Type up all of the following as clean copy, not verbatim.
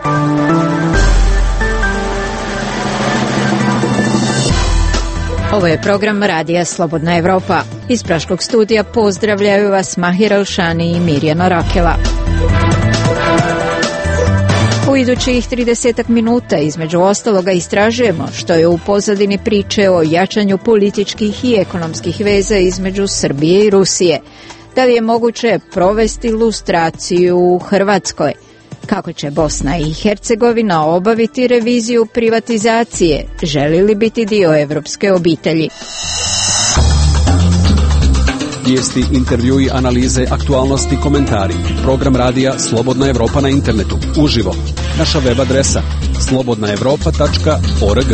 Ovo je program Radija Slobodna Evropa. Iz Praškog studija pozdravljaju vas Mahir Alšani i Mirjana Rakela. U idućih 30 minuta između ostaloga istražujemo što je u pozadini priče o jačanju političkih i ekonomskih veza između Srbije i Rusije. Da li je moguće provesti lustraciju u Hrvatskoj? Kako će Bosna i Hercegovina obaviti reviziju privatizacije? Želi li biti dio evropske obitelji? Vijesti, intervjui, analize, aktualnosti, komentari. Program radija Slobodna Evropa na internetu. Uživo. Naša web adresa slobodnaevropa.org.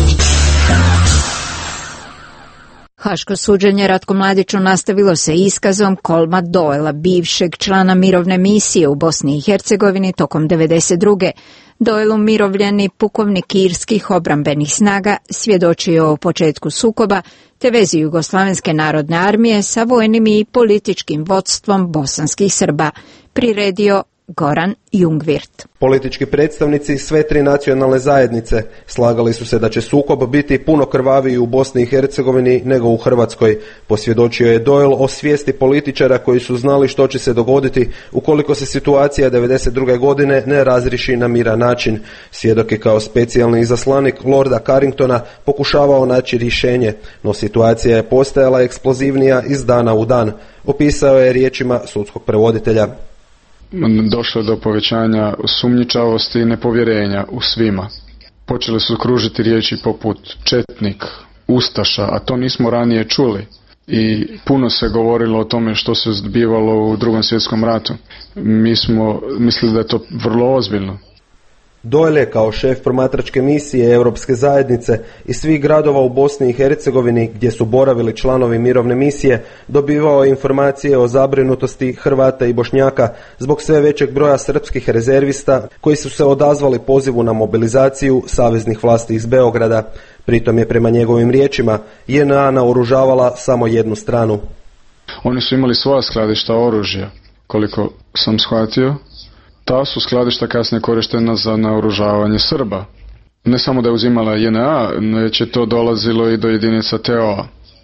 Haško suđenje Ratku Mladiću nastavilo se iskazom Kolma Doela, bivšeg člana mirovne misije u Bosni i Hercegovini tokom 1992. Doel, umirovljeni pukovnik irskih obrambenih snaga, svjedočio o početku sukoba te vezi Jugoslavenske narodne armije sa vojnim i političkim vodstvom bosanskih Srba, priredio Goran Jungwirth. Politički predstavnici sve tri nacionalne zajednice slagali su se da će sukob biti puno krvaviji u Bosni i Hercegovini nego u Hrvatskoj. Posvjedočio je Doel o svijesti političara koji su znali što će se dogoditi ukoliko se situacija 1992. godine ne razriši na miran način. Svjedok je kao specijalni izaslanik Lorda Carringtona pokušavao naći rješenje, no situacija je postajala eksplozivnija iz dana u dan. Opisao je riječima sudskog prevoditelja. Došlo je do povećanja sumnjičavosti i nepovjerenja u svima. Počele su kružiti riječi poput četnik, ustaša, a to nismo ranije čuli. I puno se govorilo o tome što se zbivalo u Drugom svjetskom ratu. Mi smo mislili da je to vrlo ozbiljno. Doel je kao šef promatračke misije Europske zajednice i svih gradova u Bosni i Hercegovini gdje su boravili članovi mirovne misije dobivao informacije o zabrinutosti Hrvata i Bošnjaka zbog sve većeg broja srpskih rezervista koji su se odazvali pozivu na mobilizaciju saveznih vlasti iz Beograda. Pritom je prema njegovim riječima JNA naoružavala samo jednu stranu. Oni su imali svoja skladišta oružja, koliko sam shvatio. Ta su skladišta kasnije korištena za naoružavanje Srba. Ne samo da je uzimala JNA, već je to dolazilo i do jedinica TO-a.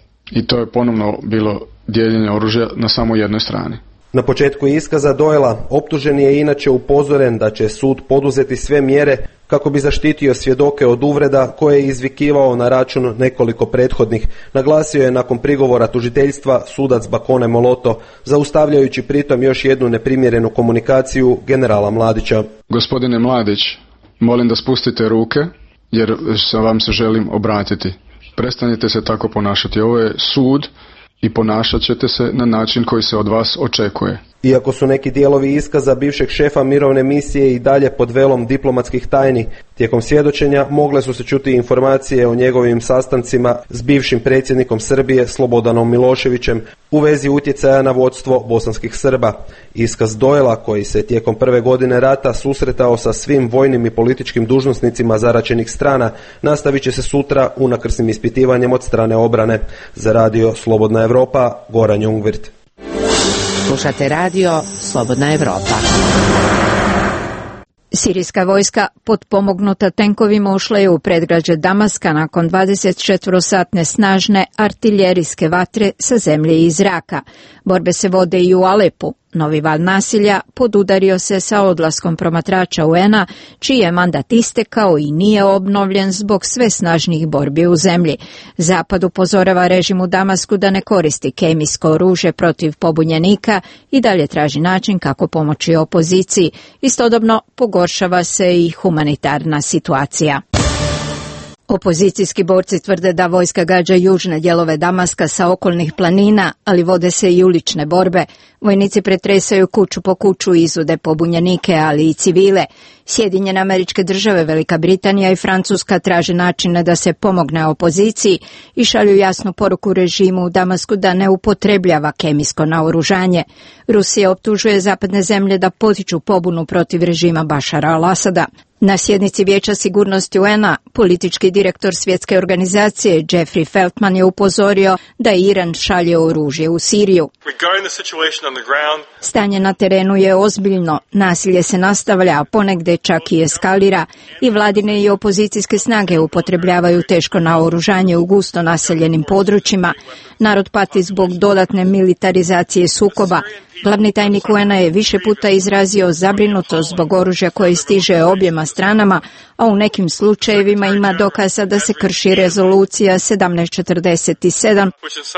I to je ponovno bilo dijeljenje oružja na samo jednoj strani. Na početku iskaza Doela optužen je inače upozoren da će sud poduzeti sve mjere kako bi zaštitio svjedoke od uvreda koje je izvikivao na račun nekoliko prethodnih. Naglasio je nakon prigovora tužiteljstva sudac Bakone Moloto, zaustavljajući pritom još jednu neprimjerenu komunikaciju generala Mladića. Gospodine Mladić, molim da spustite ruke jer vam se želim obratiti. Prestanite se tako ponašati. Ovo je sud i ponašat ćete se na način koji se od vas očekuje. Iako su neki dijelovi iskaza bivšeg šefa mirovne misije i dalje pod velom diplomatskih tajni, tijekom svjedočenja mogle su se čuti informacije o njegovim sastancima s bivšim predsjednikom Srbije Slobodanom Miloševićem u vezi utjecaja na vodstvo bosanskih Srba. Iskaz Doela, koji se tijekom prve godine rata susretao sa svim vojnim i političkim dužnosnicima zaraćenih strana, nastavit će se sutra unakrsnim ispitivanjem od strane obrane. Za radio Slobodna Evropa, Goran Jungwirth. Slušate radio Slobodna Evropa. Sirijska vojska, potpomognuta tenkovima, ušla je u predgrađe Damaska nakon 24-satne snažne artiljerijske vatre sa zemlje i zraka. Borbe se vode i u Alepu. Novi val nasilja podudario se sa odlaskom promatrača UN-a, čiji je mandat istekao i nije obnovljen zbog sve snažnijih borbi u zemlji. Zapad upozorava režim u Damasku da ne koristi kemijsko oružje protiv pobunjenika i dalje traži način kako pomoći opoziciji. Istodobno pogoršava se i humanitarna situacija. Opozicijski borci tvrde da vojska gađa južne dijelove Damaska sa okolnih planina, ali vode se i ulične borbe. Vojnici pretresaju kuću po kuću i izvode pobunjenike, ali i civile. Sjedinjene Američke Države, Velika Britanija i Francuska traže načine da se pomogne opoziciji i šalju jasnu poruku režimu u Damasku da ne upotrebljava kemijsko naoružanje. Rusija optužuje zapadne zemlje da potiču pobunu protiv režima Bašara al-Asada. Na sjednici Vijeća sigurnosti UN-a politički direktor svjetske organizacije Jeffrey Feltman je upozorio da Iran šalje oružje u Siriju. Stanje na terenu je ozbiljno, nasilje se nastavlja, a ponegde čak i eskalira i vladine i opozicijske snage upotrebljavaju teško naoružanje u gusto naseljenim područjima. Narod pati zbog dodatne militarizacije sukoba. Glavni tajnik UN-a je više puta izrazio zabrinutost zbog oružja koje stiže objema stranama, a u nekim slučajevima ima dokaza da se krši rezolucija 1747.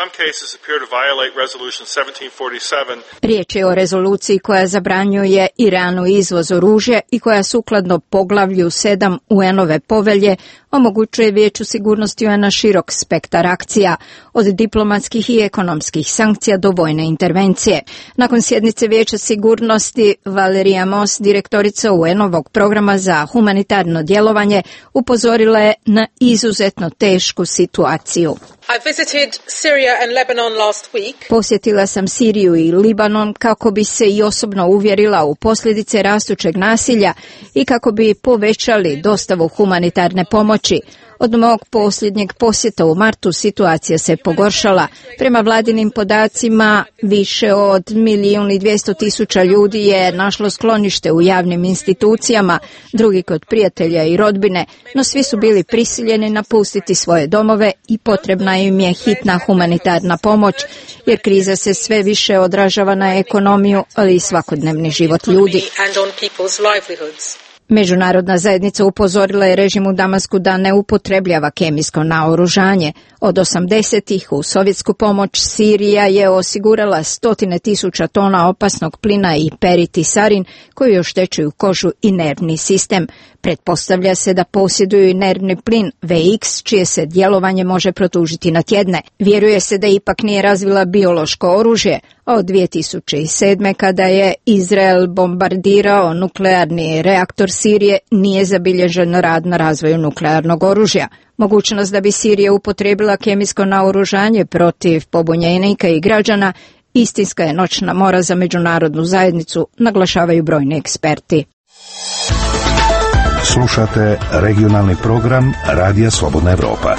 Riječ je o rezoluciji koja zabranjuje Iranu izvoz oružja i koja sukladno poglavlju 7 UN-ove povelje omogućuje Vijeću sigurnosti UN-a širok spektar akcija, od diplomatskih i ekonomskih sankcija do vojne intervencije. Nakon sjednice Vijeća sigurnosti, Valeria Moss, direktorica UN-ovog programa za humanitarno djelovanje, upozorila je na izuzetno tešku situaciju. Posjetila sam Siriju i Libanon kako bi se i osobno uvjerila u posljedice rastućeg nasilja i kako bi povećali dostavu humanitarne pomoći. Od mog posljednjeg posjeta u martu situacija se pogoršala. Prema vladinim podacima, više od 1.200.000 ljudi je našlo sklonište u javnim institucijama, drugi kod prijatelja i rodbine, no svi su bili prisiljeni napustiti svoje domove i potrebna im je hitna humanitarna pomoć, jer kriza se sve više odražava na ekonomiju, ali i svakodnevni život ljudi. Međunarodna zajednica upozorila je režim u Damasku da ne upotrebljava kemijsko naoružanje. Od 80-ih u sovjetsku pomoć Sirija je osigurala 100.000 tona opasnog plina i peritisarin koji oštećuju kožu i nervni sistem. Pretpostavlja se da posjeduju i nervni plin VX, čije se djelovanje može produžiti na tjedne. Vjeruje se da ipak nije razvila biološko oružje, a od 2007. kada je Izrael bombardirao nuklearni reaktor Sirije, nije zabilježen rad na razvoju nuklearnog oružja. Mogućnost da bi Sirija upotrijebila kemijsko naoružanje protiv pobunjenika i građana istinska je noćna mora za međunarodnu zajednicu, naglašavaju brojni eksperti. Slušate regionalni program Radija Slobodna Evropa.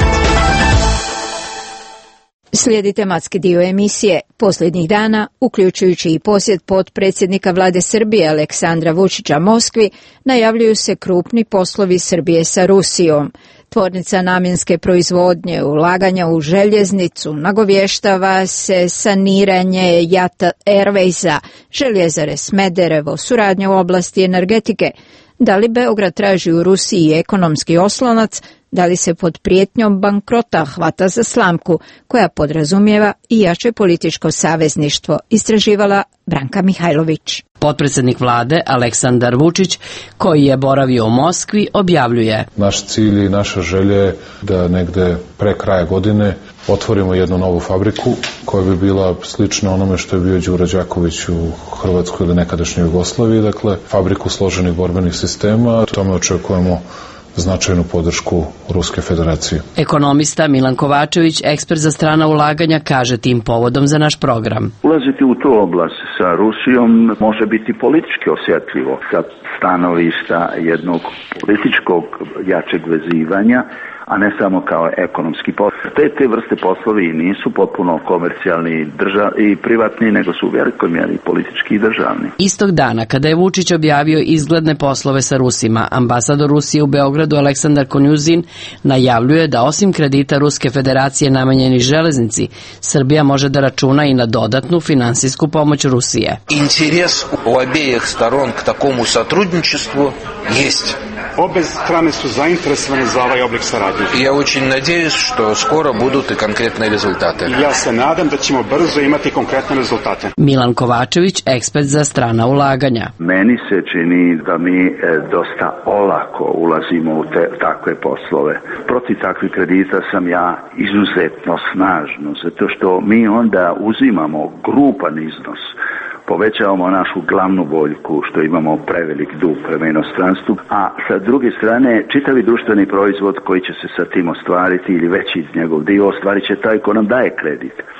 Slijedi tematski dio emisije. Posljednjih dana, uključujući i posjet potpredsjednika vlade Srbije Aleksandra Vučića Moskvi, najavljuju se krupni poslovi Srbije sa Rusijom. Tvornica namjenske proizvodnje, ulaganja u željeznicu, nagovještava se saniranje Jata Airwaysa, Željezare Smederevo, suradnja u oblasti energetike. Da li Beograd traži u Rusiji ekonomski oslonac, da li se pod prijetnjom bankrota hvata za slamku, koja podrazumijeva i jače političko savezništvo, istraživala Branka Mihajlović. Potpredsjednik vlade Aleksandar Vučić, koji je boravio u Moskvi, objavljuje: Naš cilj i naša želja je da negde pre kraja godine otvorimo jednu novu fabriku koja bi bila slična onome što je bio Đuro Đaković u Hrvatskoj ili nekadašnjoj Jugoslaviji, dakle fabriku složenih borbenih sistema. Tome očekujemo značajnu podršku Ruske federacije. Ekonomista Milan Kovačević, ekspert za strana ulaganja, kaže tim povodom za naš program: Ulaziti u tu oblast sa Rusijom može biti politički osjetljivo sa stanovišta jednog političkog jačeg vezivanja, a ne samo kao ekonomski posao. Te vrste poslovi nisu potpuno komercijalni i privatni, nego su u velikoj mjeri politički i državni. Istog dana, kada je Vučić objavio izgledne poslove sa Rusima, ambasador Rusije u Beogradu Aleksandar Konjuzin najavljuje da osim kredita Ruske federacije namenjeni železnici, Srbija može da računa i na dodatnu finansijsku pomoć Rusije. Interes u obeh stran k takomu satrudničestvu jest. Obe strane su zainteresovane za ovaj oblik saradnje. Ja очень надеюсь, что скоро будут и конкретные результаты. Ja se nadam da ćemo brzo imati konkretne rezultate. Milan Kovačević, ekspert za strana ulaganja. Meni se čini da mi dosta olako ulazimo u takve poslove. Protiv takvih kredita sam ja izuzetno snažno, zato što mi onda uzimamo grupan iznos, povećavamo našu glavnu boljku što imamo prevelik dug prema inostranstvu, a sa druge strane čitavi društveni proizvod koji će se sa tim ostvariti ili veći iz njegov dio ostvarit će taj ko nam daje kredit.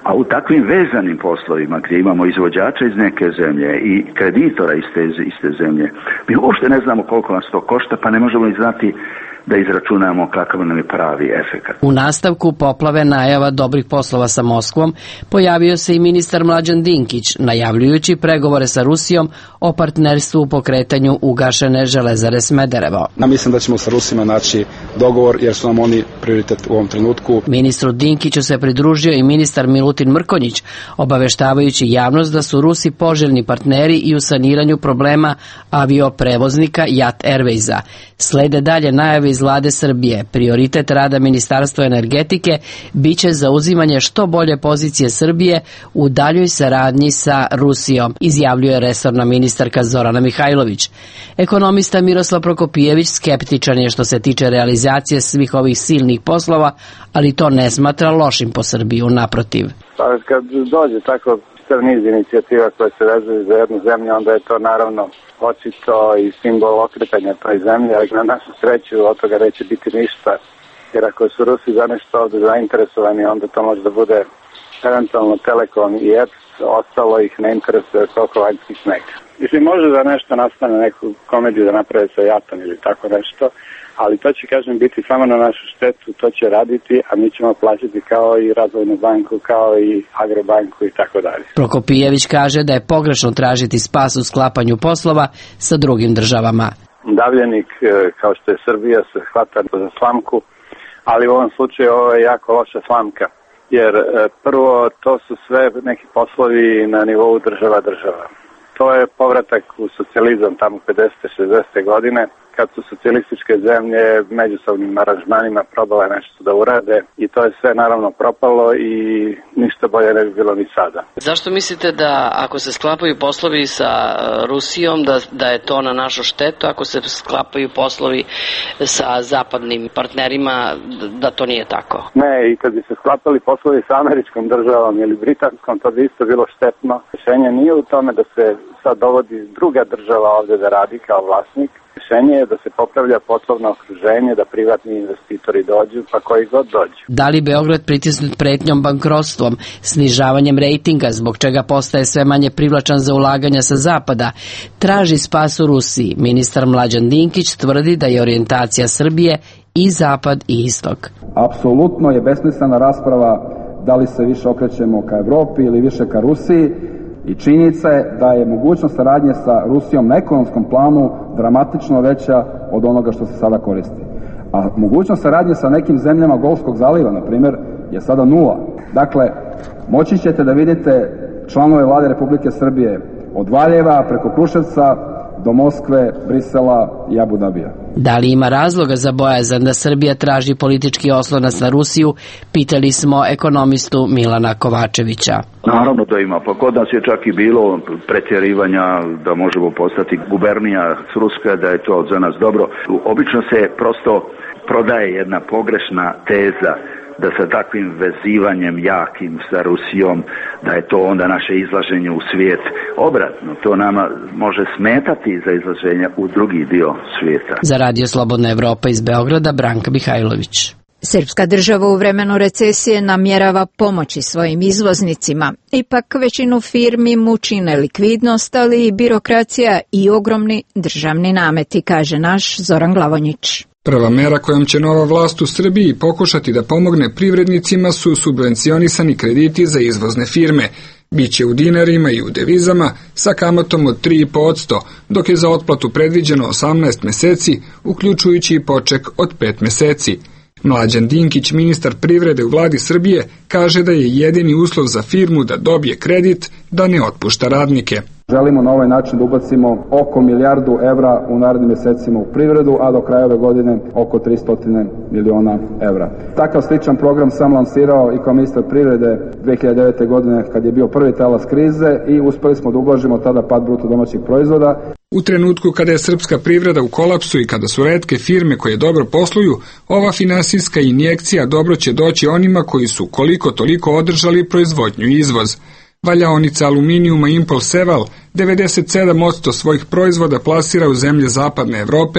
A u takvim vezanim poslovima gdje imamo izvođača iz neke zemlje i kreditora iz te zemlje, mi uopšte ne znamo koliko nas to košta, pa ne možemo ni znati da izračunamo kakav nam je pravi efekat. U nastavku poplave najava dobrih poslova sa Moskvom pojavio se i ministar Mlađan Dinkić, najavljujući pregovore sa Rusijom o partnerstvu u pokretanju ugašene železare Smederevo. Mislim da ćemo sa Rusima naći dogovor jer su nam oni prioritet u ovom trenutku. Ministru Dinkiću se pridružio i ministar Milutin Mrkonjić, obaveštavajući javnost da su Rusi poželjni partneri i u saniranju problema avioprevoznika Jat Airwaysa. Slede dalje najave iz vlade Srbije. Prioritet rada Ministarstva energetike biće zauzimanje što bolje pozicije Srbije u daljoj saradnji sa Rusijom, izjavljuje resorna ministarka Zorana Mihajlović. Ekonomista Miroslav Prokopijević skeptičan je što se tiče realizacije svih ovih silnih poslova, ali to ne smatra lošim po Srbiju, naprotiv. Pa kad dođe tako niz inicijativa koje se vezuju za jednu zemlju, onda je to naravno očito i simbol okretanja toj zemlji, ali na našu sreću od toga neće biti ništa, jer ako su Rusi za nešto ovde zainteresovani, onda to može da bude eventualno Telekom i EPS, ostalo ih ne interesuje toliko vanjski sneg. Mislim, može da nešto nastane, neku komediju da naprave sa Jatom ili tako nešto, ali to će, kažem, biti samo na našu štetu, to će raditi, a mi ćemo plaćati kao i Razvojnu banku, kao i Agrobanku i tako dalje. Prokopijević kaže da je pogrešno tražiti spas u sklapanju poslova sa drugim državama. Davljenik, kao što je Srbija, se hvata za slamku, ali u ovom slučaju ovo je jako loša slamka, jer prvo to su sve neki poslovi na nivou država. To je povratak u socijalizam tamo 50. 60. godine, kad su socijalističke zemlje međusobnim aranžmanima probale nešto da urade i to je sve naravno propalo i ništa bolje ne bi bilo ni sada. Zašto mislite da ako se sklapaju poslovi sa Rusijom da je to na našu štetu, ako se sklapaju poslovi sa zapadnim partnerima da to nije tako? Ne, i kad bi se sklapali poslovi sa američkom državom ili britanskom, to bi isto bilo štetno. Rješenje nije u tome da se sad dovodi druga država ovde da radi kao vlasnik. Rješenje je da se popravlja poslovno okruženje, da privatni investitori dođu, pa koji god dođu. Da li Beograd pritisnut pretnjom bankrotstvom, snižavanjem rejtinga, zbog čega postaje sve manje privlačan za ulaganja sa zapada, traži spas u Rusiji? Ministar Mlađan Dinkić tvrdi da je orijentacija Srbije i zapad i istok. Apsolutno je besmislena rasprava da li se više okrećemo ka Evropi ili više ka Rusiji. I činjenica je da je mogućnost saradnje sa Rusijom na ekonomskom planu dramatično veća od onoga što se sada koristi. A mogućnost saradnje sa nekim zemljama Golfskog zaliva, na primjer, je sada 0. Dakle, moći ćete da vidite članove vlade Republike Srbije od Valjeva preko Kruševca do Moskve, Brisela i Abu Dabija. Da li ima razloga za bojazan da Srbija traži politički oslonac na Rusiju, pitali smo ekonomistu Milana Kovačevića. Naravno da ima, pa kod nas je čak i bilo pretjerivanja da možemo postati gubernija s Ruske, da je to za nas dobro. Obično se prosto prodaje jedna pogrešna teza da sa takvim vezivanjem jakim sa Rusijom, da je to onda naše izlaženje u svijet. Obratno, to nama može smetati za izlaženje u drugi dio svijeta. Za Radio Slobodna Evropa iz Beograda, Branka Mihajlović. Srpska država u vremenu recesije namjerava pomoći svojim izvoznicima. Ipak većinu firmi muči nelikvidnost, ali i birokracija i ogromni državni nameti, kaže naš Zoran Glavonjić. Prva mera kojom će nova vlast u Srbiji pokušati da pomogne privrednicima su subvencionisani krediti za izvozne firme. Biće u dinarima i u devizama sa kamatom od 3,5%, dok je za otplatu predviđeno 18 meseci, uključujući i poček od 5 meseci. Mlađan Dinkić, ministar privrede u vladi Srbije, kaže da je jedini uslov za firmu da dobije kredit da ne otpušta radnike. Želimo na ovaj način da ubacimo oko €1 milijardu u narednim mesecima u privredu, a do kraja ove godine oko 300 miliona evra. Takav sličan program sam lansirao i kao ministar privrede 2009. godine kad je bio prvi talas krize i uspeli smo da ublažimo tada pad bruto domaćeg proizvoda. U trenutku kada je srpska privreda u kolapsu i kada su retke firme koje dobro posluju, ova finansijska injekcija dobro će doći onima koji su koliko toliko održali proizvodnju i izvoz. Valjaonica aluminijuma Impol Seval 97% svojih proizvoda plasira u zemlje zapadne Evrope,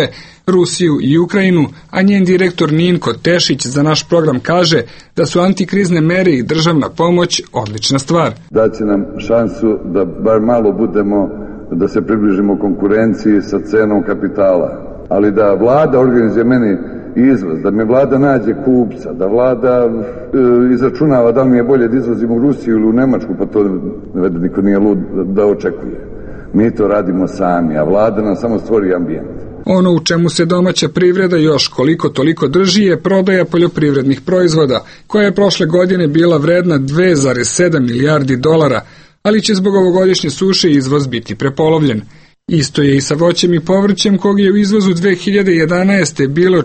Rusiju i Ukrajinu, a njen direktor Ninko Tešić za naš program kaže da su antikrizne mere i državna pomoć odlična stvar. Daće nam šansu da bar malo budemo, da se približimo konkurenciji sa cenom kapitala, ali da vlada organizuje meni izvoz, da mi vlada nađe kupca, da vlada izračunava da li mi je bolje da izvozim u Rusiju ili u Nemačku, pa to niko nije lud da očekuje. Mi to radimo sami, a vlada nam samo stvori ambijent. Ono u čemu se domaća privreda još koliko toliko drži je prodaja poljoprivrednih proizvoda, koja je prošle godine bila vredna 2,7 milijardi dolara, ali će zbog ovogodišnje suše izvoz biti prepolovljen. Isto je i sa voćem i povrćem, kog je u izvozu 2011. bilo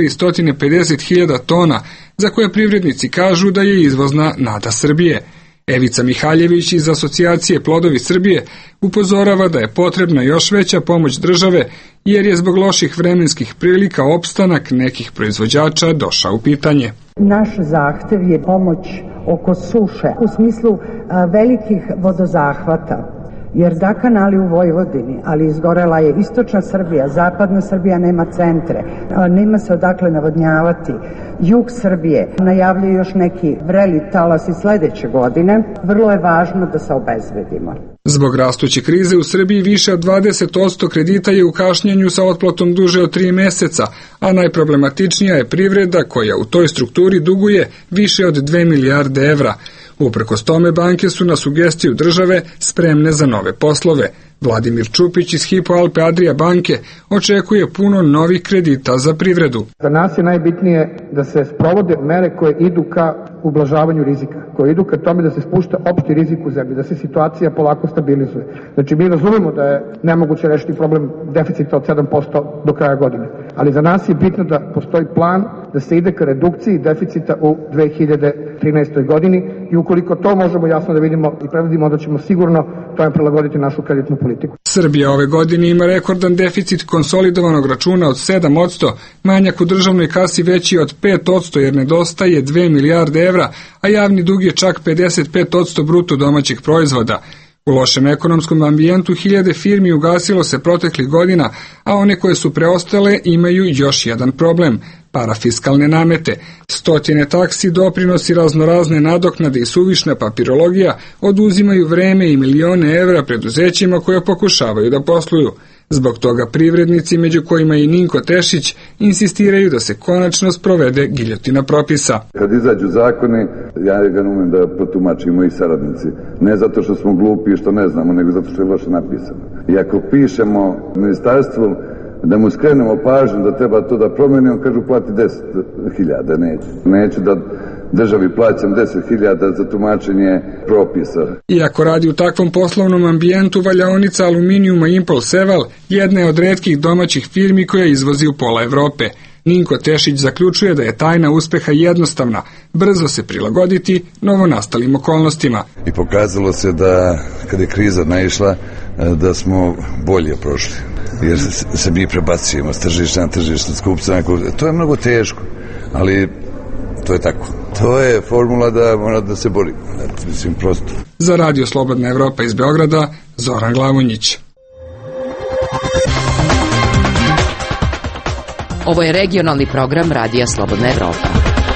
450.000 tona, za koje privrednici kažu da je izvozna nada Srbije. Evica Mihaljević iz Asocijacije Plodovi Srbije upozorava da je potrebna još veća pomoć države, jer je zbog loših vremenskih prilika opstanak nekih proizvođača došao u pitanje. Naš zahtev je pomoć oko suše, u smislu velikih vodozahvata. Jer da kanali u Vojvodini, ali izgorela je istočna Srbija, zapadna Srbija nema centre, nema se odakle navodnjavati, jug Srbije najavljuje još neki vreli talas i sledeće godine, vrlo je važno da se obezbedimo. Zbog rastuće krize u Srbiji više od 20% kredita je u kašnjenju sa otplatom duže od 3 meseca, a najproblematičnija je privreda koja u toj strukturi duguje više od 2 milijarde evra. Uprkos tome banke su na sugestiju države spremne za nove poslove. Vladimir Čupić iz Hypo Alpe Adria banke očekuje puno novih kredita za privredu. Za nas je najbitnije da se sprovode mere koje idu ka ublažavanju rizika, koje idu ka tome da se spušta opšti rizik u zemlji, da se situacija polako stabilizuje. Znači mi razumemo da je nemoguće rešiti problem deficita od 7% do kraja godine, ali za nas je bitno da postoji plan da se ide ka redukciji deficita u 2013. godini i ukoliko to možemo jasno da vidimo i predvidimo, onda ćemo sigurno tome prilagoditi našu kreditnu politiku. Srbija ove godine ima rekordan deficit konsolidovanog računa od 7%, manjak u državnoj kasi veći od 5% jer nedostaje 2 milijarde evra, a javni dug je čak 55% bruto domaćeg proizvoda. U lošem ekonomskom ambijentu hiljade firmi ugasilo se proteklih godina, a one koje su preostale imaju još jedan problem – parafiskalne namete. Stotine taksi, doprinosi, raznorazne nadoknade i suvišna papirologija oduzimaju vreme i milione evra preduzećima koja pokušavaju da posluju. Zbog toga privrednici, među kojima i Ninko Tešić, insistiraju da se konačno sprovede giljotina propisa. Kad izađu zakoni, ja ga umem da protumačim moji saradnici. Ne zato što smo glupi i što ne znamo, nego zato što je loše napisano. I ako pišemo ministarstvu da mu skrenemo pažnju da treba to da promenimo, kažu plati 10.000, neću da državi plaćam 10.000 za tumačenje propisa. Iako radi u takvom poslovnom ambijentu, valjaonica aluminijuma Impol Seval jedna je od retkih domaćih firmi koja izvozi u pola Evrope. Ninko Tešić zaključuje da je tajna uspeha jednostavna, brzo se prilagoditi novonastalim okolnostima. I pokazalo se da kad je kriza naišla, da smo bolje prošli. Jer se mi prebacujemo s tržišta na tržišta, s kupca na kupca. To je mnogo teško, ali to je tako. To je formula da mora da se bori. Mislim, prosto. Za Radio Slobodna Evropa iz Beograda, Zoran Glavonjić. Ovo je regionalni program Radija Slobodna Evropa.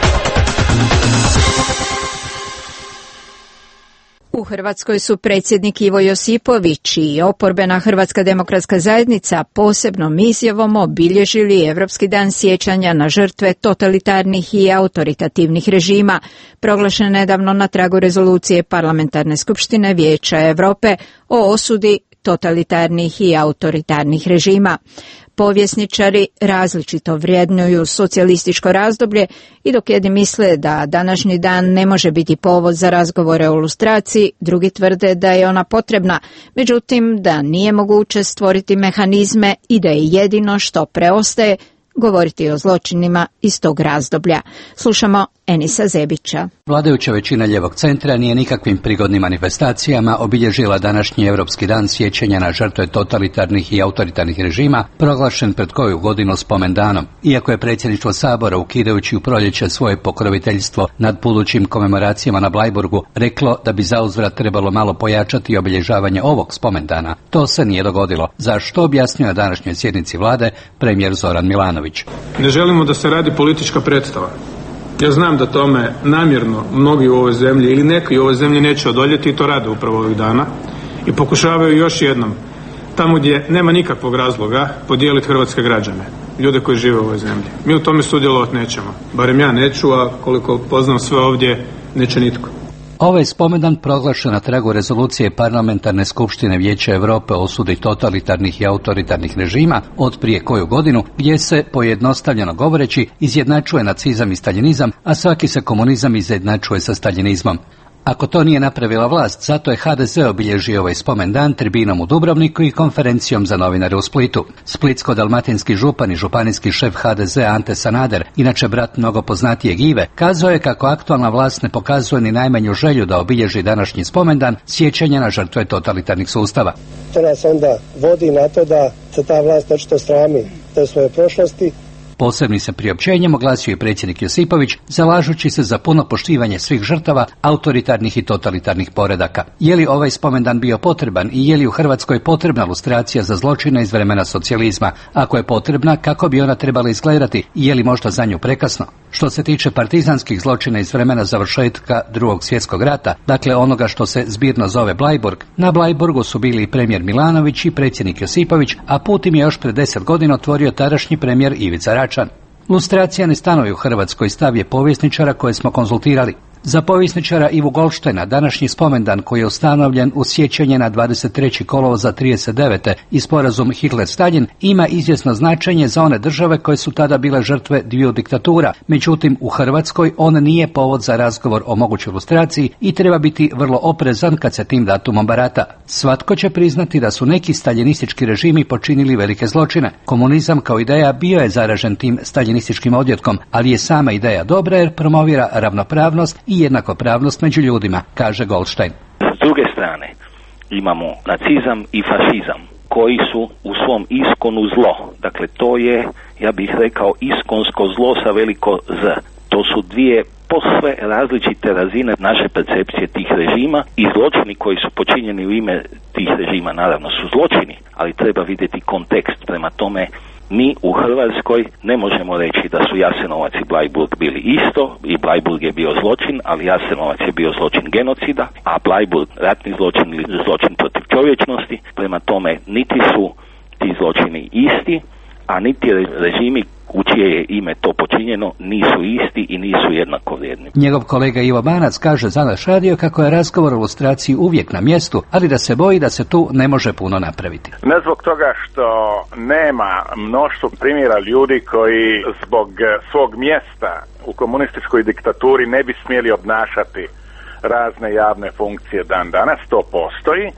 U Hrvatskoj su predsjednik Ivo Josipović i oporbena Hrvatska demokratska zajednica posebnom izjavom obilježili Evropski dan sjećanja na žrtve totalitarnih i autoritativnih režima, proglašen nedavno na tragu rezolucije Parlamentarne skupštine Vijeća Europe o osudi totalitarnih i autoritarnih režima. Povjesničari različito vrednuju socijalističko razdoblje i dok jedni misle da današnji dan ne može biti povod za razgovore o lustraciji, drugi tvrde da je ona potrebna, međutim da nije moguće stvoriti mehanizme i da je jedino što preostaje govoriti o zločinima iz tog razdoblja. Slušamo Enisa Zebića. Vladajuća većina ljevog centra nije nikakvim prigodnim manifestacijama obilježila današnji Europski dan sjećanja na žrtve totalitarnih i autoritarnih režima, proglašen pred koju godinu spomendanom. Iako je predsjedništvo Sabora, ukidajući u proljeće svoje pokroviteljstvo nad budućim komemoracijama na Blajburgu, reklo da bi zauzvrat trebalo malo pojačati obilježavanje ovog spomendana, to se nije dogodilo, za što objasnio na današnjoj sjednici vlade premijer Zoran Milanović. Ne želimo da se radi politička predstava. Ja znam da tome namjerno mnogi u ovoj zemlji ili neki u ovoj zemlji neće odoljeti i to rade upravo ovih dana i pokušavaju još jednom tamo gdje nema nikakvog razloga podijeliti hrvatske građane, ljude koji žive u ovoj zemlji. Mi u tome sudjelovati nećemo. Barem ja neću, a koliko poznam sve ovdje, neće nitko. Ovaj spomendan proglašen na tragu rezolucije Parlamentarne skupštine Vijeća Europe o osudi totalitarnih i autoritarnih režima od prije koju godinu, gdje se, pojednostavljeno govoreći, izjednačuje nacizam i staljinizam, a svaki se komunizam izjednačuje sa staljinizmom. Ako to nije napravila vlast, zato je HDZ obilježio ovaj spomendan tribinom u Dubrovniku i konferencijom za novinare u Splitu. Splitsko-dalmatinski župan i županijski šef HDZ Ante Sanader, inače brat mnogo poznatijeg Ive, kazao je kako aktualna vlast ne pokazuje ni najmanju želju da obilježi današnji spomendan sjećanja na žrtve totalitarnih sustava. To nas onda vodi na to da se ta vlast očito srami te svoje prošlosti. Posebnim se priopćenjem oglasio i predsjednik Josipović, zalažući se za puno poštivanje svih žrtava autoritarnih i totalitarnih poredaka. Je li ovaj spomendan bio potreban i je li u Hrvatskoj potrebna lustracija za zločine iz vremena socijalizma? Ako je potrebna, kako bi ona trebala izgledati i je li možda za nju prekasno? Što se tiče partizanskih zločina iz vremena završetka Drugog svjetskog rata, dakle onoga što se zbirno zove Blajburg, na Blajburgu su bili i premijer Milanović i predsjednik Josipović, a put im je još pred 10 godina otvorio tadašnji premijer Ivica Račan. Lustracija ne stanuje u Hrvatskoj, stav je povjesničara koje smo konzultirali. Za povjesničara Ivu Goldsteina današnji spomendan koji je ustanovljen u sjećanje na 23. kolovoza 39. i sporazum Hitler-Stalin ima izvjesno značenje za one države koje su tada bile žrtve dviju diktatura. Međutim, u Hrvatskoj on nije povod za razgovor o mogućoj lustraciji i treba biti vrlo oprezan kad se tim datumom barata. Svatko će priznati da su neki staljinistički režimi počinili velike zločine. Komunizam kao ideja bio je zaražen tim staljinističkim odjetkom, ali je sama ideja dobra jer promovira ravnopravnost i jednakopravnost među ljudima, kaže Goldstein. S druge strane, imamo nacizam i fašizam, koji su u svom iskonu zlo. Dakle, to je, ja bih rekao, iskonsko zlo sa veliko Z. To su dvije posve različite razine naše percepcije tih režima i zločini koji su počinjeni u ime tih režima, naravno su zločini, ali treba vidjeti kontekst. Prema tome, mi u Hrvatskoj ne možemo reći da su Jasenovac i Bleiburg bili isto i Bleiburg je bio zločin, ali Jasenovac je bio zločin genocida, a Bleiburg ratni zločin ili zločin protiv čovječnosti. Prema tome, niti su ti zločini isti, a niti režimi u čije je ime to počinjeno nisu isti i nisu jednako vrijedni. Njegov kolega Ivo Banac kaže za naš radio kako je razgovor o lustraciji uvijek na mjestu, ali da se boji da se tu ne može puno napraviti. Ne zbog toga što nema mnoštvo primjera ljudi koji zbog svog mjesta u komunističkoj diktaturi ne bi smjeli obnašati razne javne funkcije dan danas, to postoji.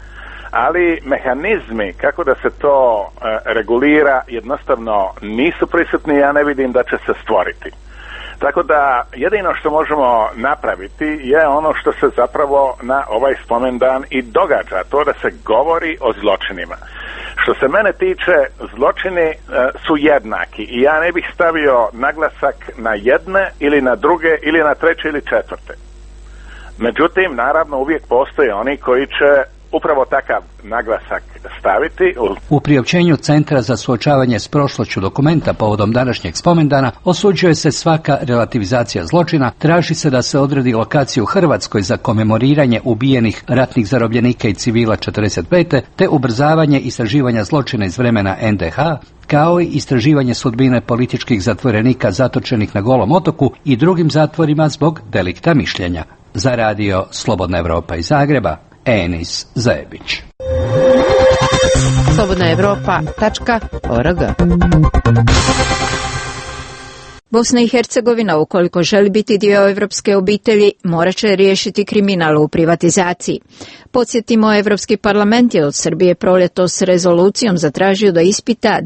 Ali mehanizmi kako da se to regulira jednostavno nisu prisutni, ja ne vidim da će se stvoriti. Tako da jedino što možemo napraviti je ono što se zapravo na ovaj spomendan i događa, to da se govori o zločinima. Što se mene tiče, zločini su jednaki i ja ne bih stavio naglasak na jedne ili na druge ili na treće ili četvrte. Međutim, naravno uvijek postoje oni koji će upravo takav naglasak staviti. U priopćenju Centra za suočavanje s prošlošću dokumenta povodom današnjeg spomendana osuđuje se svaka relativizacija zločina, traži se da se odredi lokaciju u Hrvatskoj za komemoriranje ubijenih ratnih zarobljenika i civila 45. te ubrzavanje istraživanja zločina iz vremena NDH, kao i istraživanje sudbine političkih zatvorenika zatočenih na Golom otoku i drugim zatvorima zbog delikta mišljenja. Za radio Slobodna Evropa iz Zagreba, Enis Zebić. Slobodnaevropa.org Bosna i Hercegovina, ukoliko želi biti dio evropske obitelji, morat će riješiti kriminal u privatizaciji. Podsjetimo, Evropski parlament je od Srbije proljetos rezolucijom zatražio da ispita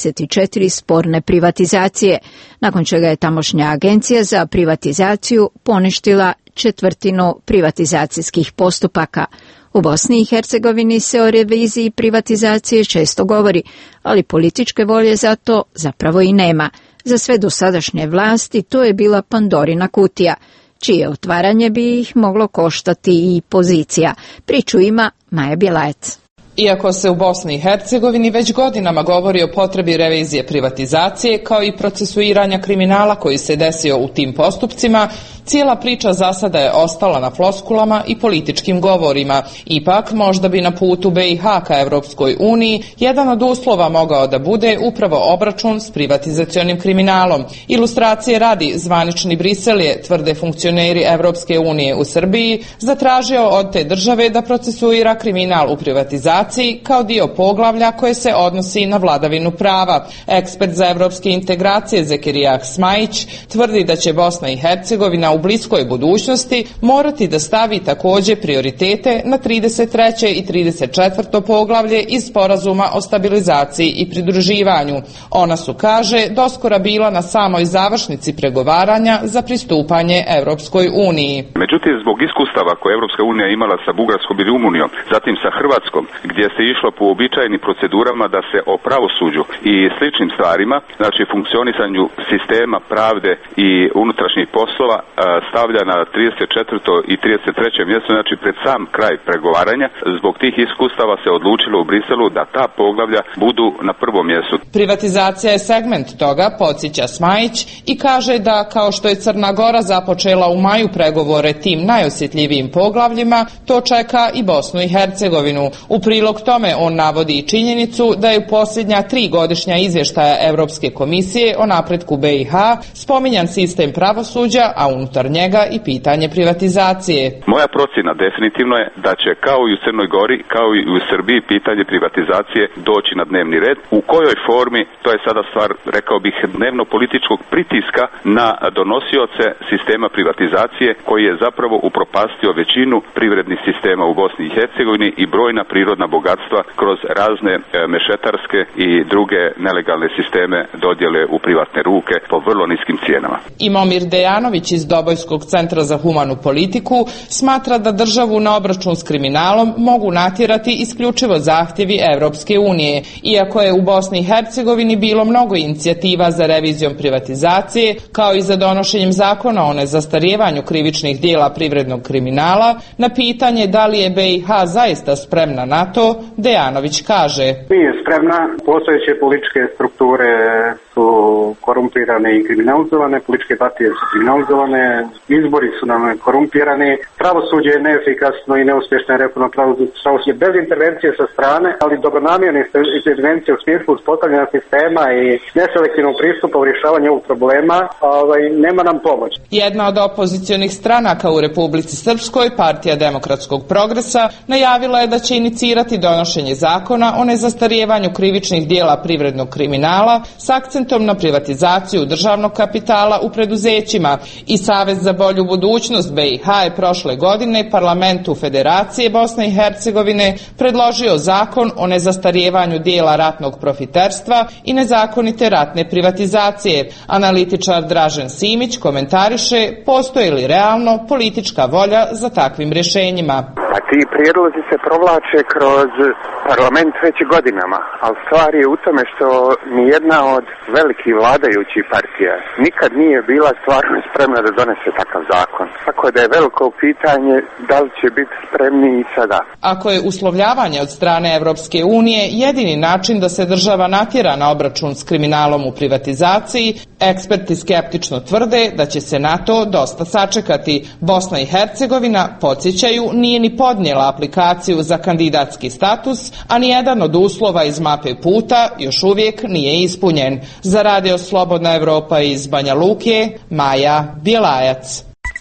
24 sporne privatizacije, nakon čega je tamošnja agencija za privatizaciju poništila 1/4 privatizacijskih postupaka. U Bosni i Hercegovini se o reviziji privatizacije često govori, ali političke volje za to zapravo i nema. Za sve dosadašnje vlasti to je bila Pandorina kutija, čije otvaranje bi ih moglo koštati i pozicija. Priču ima Maja Bjelajac. Iako se u Bosni i Hercegovini već godinama govori o potrebi revizije privatizacije kao i procesuiranja kriminala koji se desio u tim postupcima, cijela priča za sada je ostala na floskulama i političkim govorima. Ipak, možda bi na putu BiH ka Evropskoj uniji jedan od uslova mogao da bude upravo obračun s privatizacionim kriminalom. Ilustracije radi, zvanični Brisel je, tvrde funkcioneri Evropske unije u Srbiji, zatražio od te države da procesuira kriminal u privatizaciji kao dio poglavlja koje se odnosi na vladavinu prava. Ekspert za evropske integracije Zekirijah Smajić tvrdi da će Bosna i Hercegovina u bliskoj budućnosti morati da stavi također prioritete na 33. i 34. poglavlje iz sporazuma o stabilizaciji i pridruživanju. Ona su, kaže, doskora bila na samoj završnici pregovaranja za pristupanje Evropskoj uniji. Međutim, zbog iskustava koje Evropska unija imala sa Bugarskom i Rumunijom, zatim sa Hrvatskom, gdje se išlo po uobičajenim procedurama da se o pravosuđu i sličnim stvarima, znači funkcionisanju sistema pravde i unutrašnjih poslova, stavlja na 34. i 33. mjesto, znači pred sam kraj pregovaranja. Zbog tih iskustava se odlučilo u Briselu da ta poglavlja budu na prvom mjestu. Privatizacija je segment toga, podsjeća Smajić, i kaže da kao što je Crna Gora započela u maju pregovore tim najosjetljivijim poglavljima, to čeka i Bosnu i Hercegovinu. U prilog tome on navodi i činjenicu da je u posljednja 3 godišnja izvještaja Evropske komisije o napretku BiH spominjan sistem pravosuđa, a unutar njega i pitanje privatizacije. Moja procjena definitivno je da će kao i u Crnoj Gori, kao i u Srbiji pitanje privatizacije doći na dnevni red. U kojoj formi, to je sada stvar, rekao bih, dnevno političkog pritiska na donosioce sistema privatizacije koji je zapravo upropastio većinu privrednih sistema u Bosni i Hercegovini i brojna prirodna bogatstva kroz razne mešetarske i druge nelegalne sisteme dodjele u privatne ruke po vrlo niskim cijenama. I Momir Dejanović iz Dobojskog centra za humanu politiku smatra da državu na obračun s kriminalom mogu natjerati isključivo zahtjevi Evropske unije. Iako je u Bosni i Hercegovini bilo mnogo inicijativa za revizijom privatizacije, kao i za donošenjem zakona o nezastarijevanju krivičnih dijela privrednog kriminala, na pitanje da li je BiH zaista spremna na to, Dejanović kaže: Nije spremna, postojeće političke strukture su korumpirane i kriminalizovane, političke partije su kriminalizovane, izbori su nam korumpirani, pravosuđe je neefikasno i neuspješna reforma pravosuđa bez intervencije sa strane, ali dobronamjerne intervencije u smislu uspostavljanja sistema i neselektivnog pristupa u rješavanju ovog problema nema nam pomoć. Jedna od opozicionih stranaka u Republici Srpskoj, Partija demokratskog progresa, najavila je da će inicirati donošenje zakona o nezastarijevanju krivičnih dijela privrednog kriminala s akcentom na privatizaciju državnog kapitala u preduzećima. I Savez za bolju budućnost BiH je prošle godine Parlamentu Federacije Bosne i Hercegovine predložio zakon o nezastarijevanju dijela ratnog profiterstva i nezakonite ratne privatizacije. Analitičar Dražen Simić komentariše postoji li realno politička volja za takvim rješenjima. A ti prijedlozi se provlače kroz parlament već godinama, ali stvar je u tome što nijedna od velikih vladajućih partija nikad nije bila stvarno spremna da donese takav zakon. Tako da je veliko pitanje da li će biti spremni i sada. Ako je uslovljavanje od strane Evropske unije jedini način da se država natjera na obračun s kriminalom u privatizaciji, eksperti skeptično tvrde da će se na to dosta sačekati. Bosna i Hercegovina, podsjećaju, nije ni podnijela aplikaciju za kandidatski status, a nijedan od uslova iz mape puta još uvijek nije ispunjen. Za Radio Slobodna Evropa iz Banja Luke, Maja Bjelajac.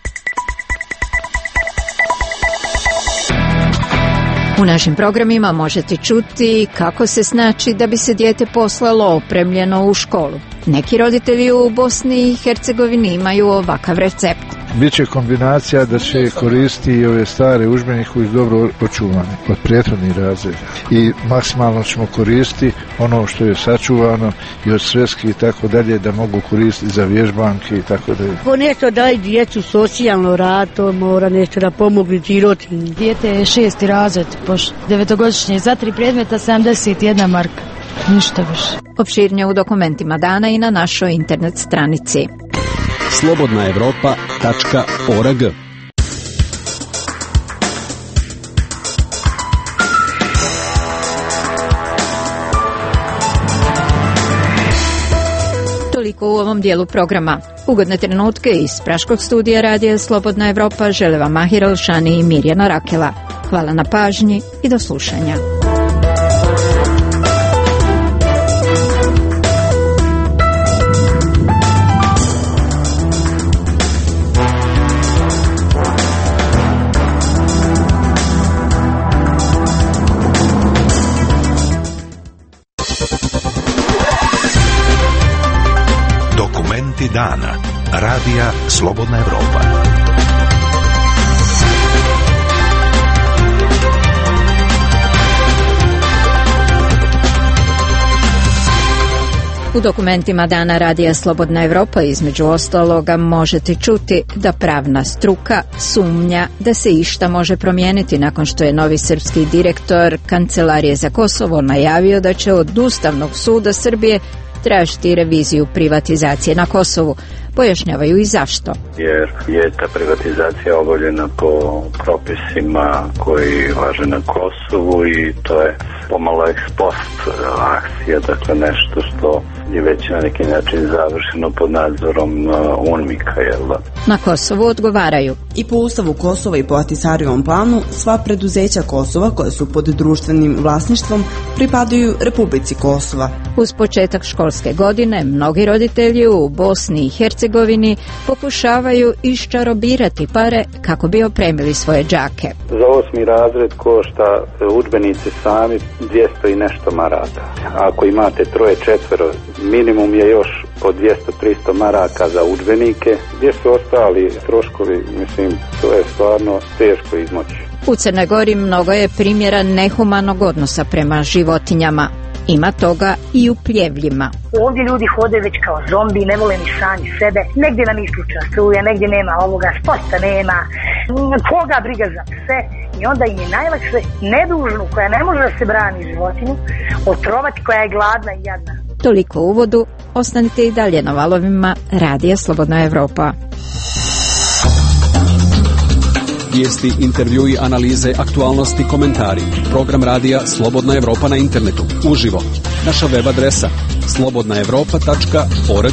U našim programima možete čuti kako se snaći da bi se dijete poslalo opremljeno u školu. Neki roditelji u Bosni i Hercegovini imaju ovakav recept. Biće kombinacija da će koristiti i ove stare udžbenike koji su dobro očuvani od prethodnih razreda i maksimalno ćemo koristiti ono što je sačuvano i od sveski i tako dalje, da mogu koristiti za vježbanke i tako dalje. Ko nešto daje djecu socijalno rad, to mora nešto da pomogli diroti. Dijete je 6. razred, pošto 9-godišnje, za 3 predmeta 71 marka. Ništa više. Opširnije u dokumentima dana i na našoj internet stranici. slobodnaevropa.org. Toliko u ovom dijelu programa. Ugodne trenutke iz Praškog studija radija Slobodna Evropa žele vam Mahir Alšani i Mirjana Rakela. Hvala na pažnji i do slušanja. Dana. Radija Slobodna Evropa. U dokumentima dana Radija Slobodna Evropa između ostaloga možete čuti da pravna struka sumnja da se išta može promijeniti nakon što je novi srpski direktor Kancelarije za Kosovo najavio da će od Ustavnog suda Srbije tražiti reviziju privatizacije na Kosovu. Pojašnjavaju i zašto. Jer je ta privatizacija obavljena po propisima koji važe na Kosovu i to je pomalo ex post akcija, dakle nešto što je već na neki način završeno pod nadzorom UNMIK-a, jel da? Na Kosovu odgovaraju. I po Ustavu Kosova i po Ahtisarijevom planu sva preduzeća Kosova koja su pod društvenim vlasništvom pripadaju Republici Kosova. Uz početak školske godine mnogi roditelji u Bosni i Hercegovini pokušavaju iščarobirati pare kako bi opremili svoje đake. Za 8. razred košta udžbenici sami 200 i nešto maraka. Ako imate 3-4, minimum je još po 200-300 maraka za udžbenike. Gdje su ostali troškovi, mislim, to je stvarno teško izmoći. U Crnoj Gori mnogo je primjera nehumanog odnosa prema životinjama. Ima toga i u Pljevljima. Ovdje ljudi hode već kao zombi, ne vole ni sami sebe. Negdje nam isključa struja, negdje nema ovoga, sporta nema. Koga briga za pse? I onda im je najlakše nedužnu, koja ne može da se brani životinju, otrovati koja je gladna i jadna. Toliko u uvodu, ostanite i dalje na valovima Radija Slobodna Evropa. Vijesti, intervjui, analize, aktualnosti, komentari. Program radija Slobodna Evropa na internetu. Uživo. Naša web adresa slobodnaevropa.org.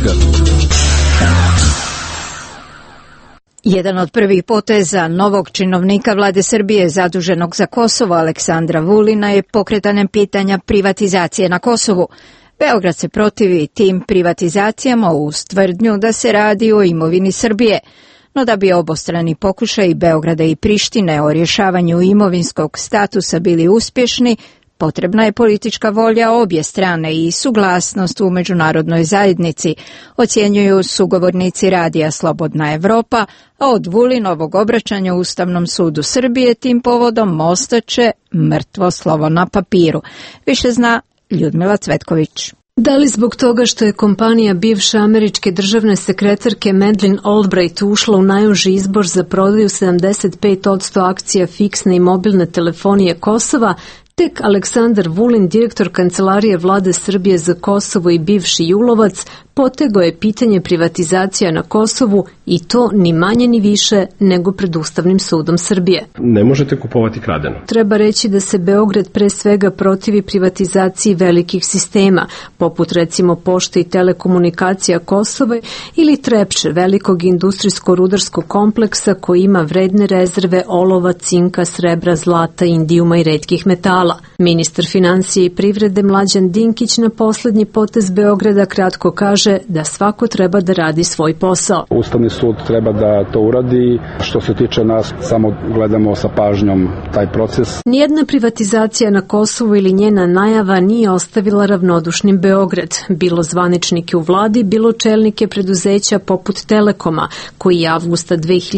Jedan od prvih poteza novog činovnika vlade Srbije zaduženog za Kosovo Aleksandra Vulina je pokretanje pitanja privatizacije na Kosovu. Beograd se protivi tim privatizacijama uz tvrdnju da se radi o imovini Srbije. No da bi obostrani pokušaji Beograda i Prištine o rješavanju imovinskog statusa bili uspješni, potrebna je politička volja obje strane i suglasnost u međunarodnoj zajednici, ocjenjuju sugovornici Radija Slobodna Evropa, a od Vulinovog obraćanja Ustavnom sudu Srbije tim povodom ostaće mrtvo slovo na papiru. Više zna Ljudmila Cvetković. Da li zbog toga što je kompanija bivše američke državne sekretarke Madeleine Albright ušla u najuži izbor za prodaju 75% akcija fiksne i mobilne telefonije Kosova, tek Aleksandar Vulin, direktor Kancelarije vlade Srbije za Kosovo i bivši julovac, potegao je pitanje privatizacija na Kosovu i to ni manje ni više nego pred Ustavnim sudom Srbije. Ne možete kupovati kradeno. Treba reći da se Beograd pre svega protivi privatizaciji velikih sistema, poput recimo pošte i telekomunikacija Kosova ili Trepče, velikog industrijsko-rudarskog kompleksa koji ima vredne rezerve olova, cinka, srebra, zlata, indijuma i retkih metala. kapitala. Ministar financije i privrede Mlađan Dinkić na poslednji potez Beograda kratko kaže da svako treba da radi svoj posao. Ustavni sud treba da to uradi. Što se tiče nas, samo gledamo sa pažnjom taj proces. Nijedna privatizacija na Kosovu ili njena najava nije ostavila ravnodušnim Beograd. Bilo zvaničnike u vladi, bilo čelnike preduzeća poput Telekoma, koji je avgusta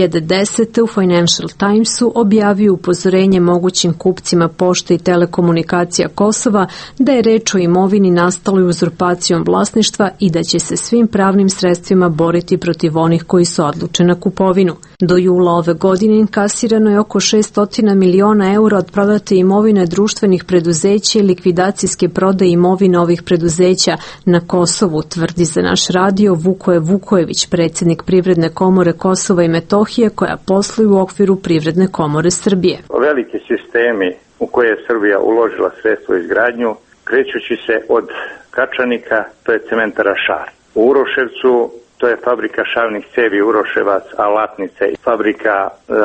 2010. u Financial Timesu objavio upozorenje mogućim kupcima pošte i telekomunikacija Kosova da je reč o imovini nastaloj uzurpacijom vlasništva i da će se svim pravnim sredstvima boriti protiv onih koji su odlučeni na kupovinu. Do jula ove godine inkasirano je oko 600 miliona eura od prodate imovine društvenih preduzeća i likvidacijske prodaje imovine ovih preduzeća na Kosovu, tvrdi za naš radio Vukoje Vukojević, predsjednik Privredne komore Kosova i Metohije, koja posluje u okviru Privredne komore Srbije. Veliki sistemi u koje je Srbija uložila sredstvo izgradnju, krećući se od Kačanika, to je cementara Šar. U Uroševcu to je fabrika šavnih cevi Uroševac, Alatnice, fabrika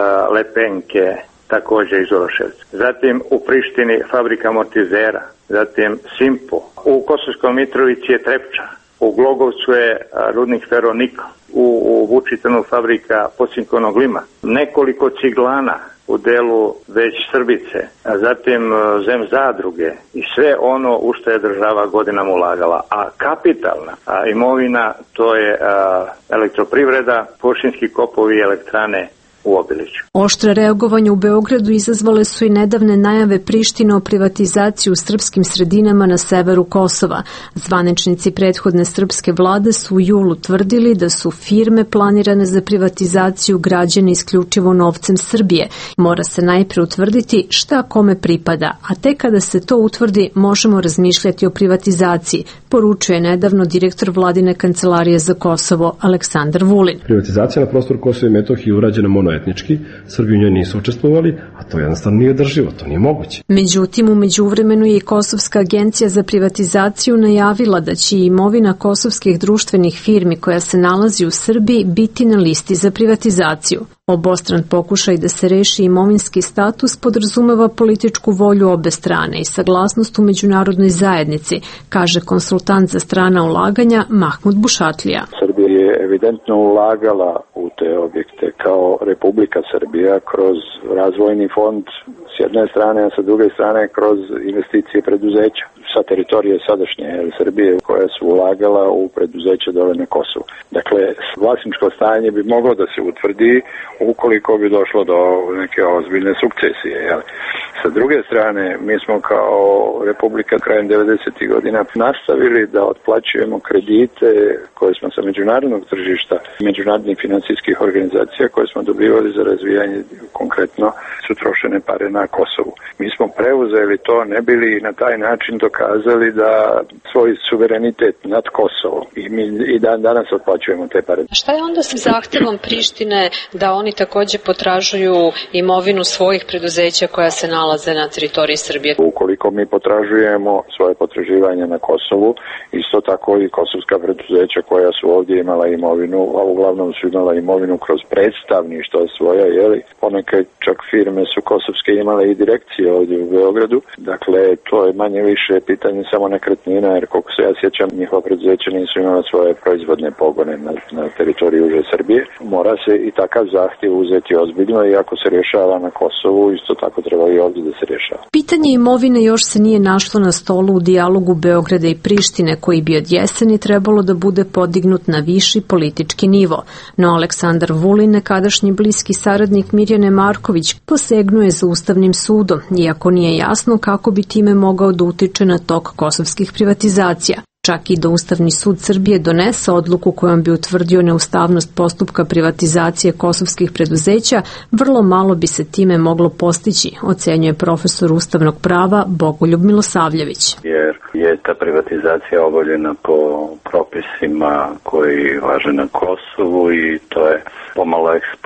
Lepenke, također iz Uroševca. Zatim u Prištini fabrika amortizera, zatim Simpo. U Kosovskoj Mitrovici je Trepča, u Glogovcu je rudnik Feronikl, u Vučitanu fabrika pocinkonog lima, nekoliko ciglana u delu već Srbice, a zatim zem zadruge i sve ono u što je država godinama ulagala. A kapitalna imovina to je elektroprivreda, površinski kopovi i elektrane u Obiliću. Oštre reagovanje u Beogradu izazvale su i nedavne najave Prištine o privatizaciji u srpskim sredinama na severu Kosova. Zvaničnici prethodne srpske vlade su u julu tvrdili da su firme planirane za privatizaciju građene isključivo novcem Srbije. Mora se najpre utvrditi šta kome pripada, a tek kada se to utvrdi možemo razmišljati o privatizaciji, poručuje nedavno direktor vladine kancelarije za Kosovo Aleksandar Vulin. Privatizacija na prostoru Kosova i Metohije urađena monoetnički, Srbi u njoj nisu učestvovali, a to jednostavno nije održivo, to nije moguće. Međutim, u međuvremenu je i Kosovska agencija za privatizaciju najavila da će imovina kosovskih društvenih firmi koja se nalazi u Srbiji biti na listi za privatizaciju. Obostran pokušaj da se reši imovinski status podrazumeva političku volju obe strane i saglasnost u međunarodnoj zajednici, kaže konsultant za strana ulaganja Mahmud Bušatlija. Srbija je evidentno ulagala u te objekte kao Republika Srbija kroz razvojni fond s jedne strane, a sa druge strane kroz investicije preduzeća sa teritorije sadašnje Srbije koja su ulagala u preduzeće dole na Kosovu. Dakle, vlasničko stanje bi moglo da se utvrdi ukoliko bi došlo do neke ozbiljne sukcesije. Sa druge strane, mi smo kao Republika krajem 90. godina nastavili da otplaćujemo kredite koje smo sa međunarodnog tržišta, međunarodnih financijskih organizacija koje smo dobivali za razvijanje, konkretno su trošene pare na Kosovu. Mi smo preuzeli to, ne bili na taj način dokazali da svoj suverenitet nad Kosovom i mi i danas otplaćujemo te pare. Šta je onda sa zahtevom Prištine da oni također potražuju imovinu svojih preduzeća koja se nalaze na teritoriji Srbije? Ukoliko mi potražujemo svoje potraživanje na Kosovu, isto tako i kosovska preduzeća koja su ovdje imala imovinu, a uglavnom su imala imovinu kroz predstavništva svoja, poneke čak firme su kosovske imale i direkcije ovdje u Beogradu, dakle to je manje više pitanje samo nekretnina, jer koliko se ja sjećam, njihova preduzeća nisu imala svoje proizvodne pogone na teritoriju uže Srbije. Mora se i takav zahtjev uzeti ozbiljno i ako se rješava na Kosovu, isto tako treba i ovdje da se rješava. Pitanje imovine još se nije našlo na stolu u dijalogu Beograda i Prištine, koji bi od jeseni trebalo da bude podignut na viši politički nivo. No Aleksandar Vulin, nekadašnji bliski saradnik Mirjane Marković, posegnuje za Ustavnim sudom, iako nije jasno kako bi time mogao da utiče na tok kosovskih privatizacija. Čak i da Ustavni sud Srbije donese odluku kojom bi utvrdio neustavnost postupka privatizacije kosovskih preduzeća, vrlo malo bi se time moglo postići, ocenjuje profesor ustavnog prava Bogoljub Milosavljević. Jer je ta privatizacija obavljena po propisima koji važe na Kosovu i to je pomalo ex post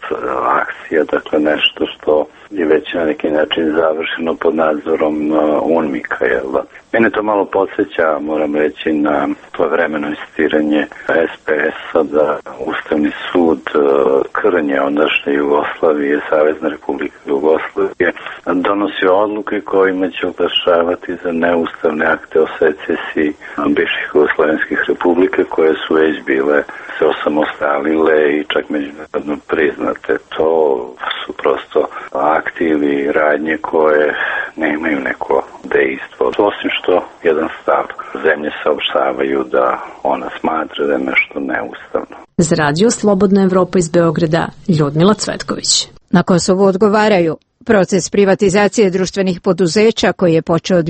akcija, dakle nešto što je već na neki način završeno pod nadzorom UNMIK-a, jel da? Mene to malo podsjeća, moram reći, na svojevremeno insistiranje SPS-a da Ustavni sud Krnje, ondašnje Jugoslavije, Savezne Republike Jugoslavije, donosi odluke kojima će oglašavati za neustavne akte o secesiji bivših jugoslovenskih republike koje su već bile se osamostalile i čak međunarodno priznate. To su prosto akti ili radnje koje nemaju neko dejstvo. Osim što jedan stav zemlje saopštavaju da ona smatra da je nešto neustavno. Za radio Slobodna Evropa iz Beograda, Ljudmila Cvetković. Na Kosovu odgovaraju. Proces privatizacije društvenih poduzeća koji je počeo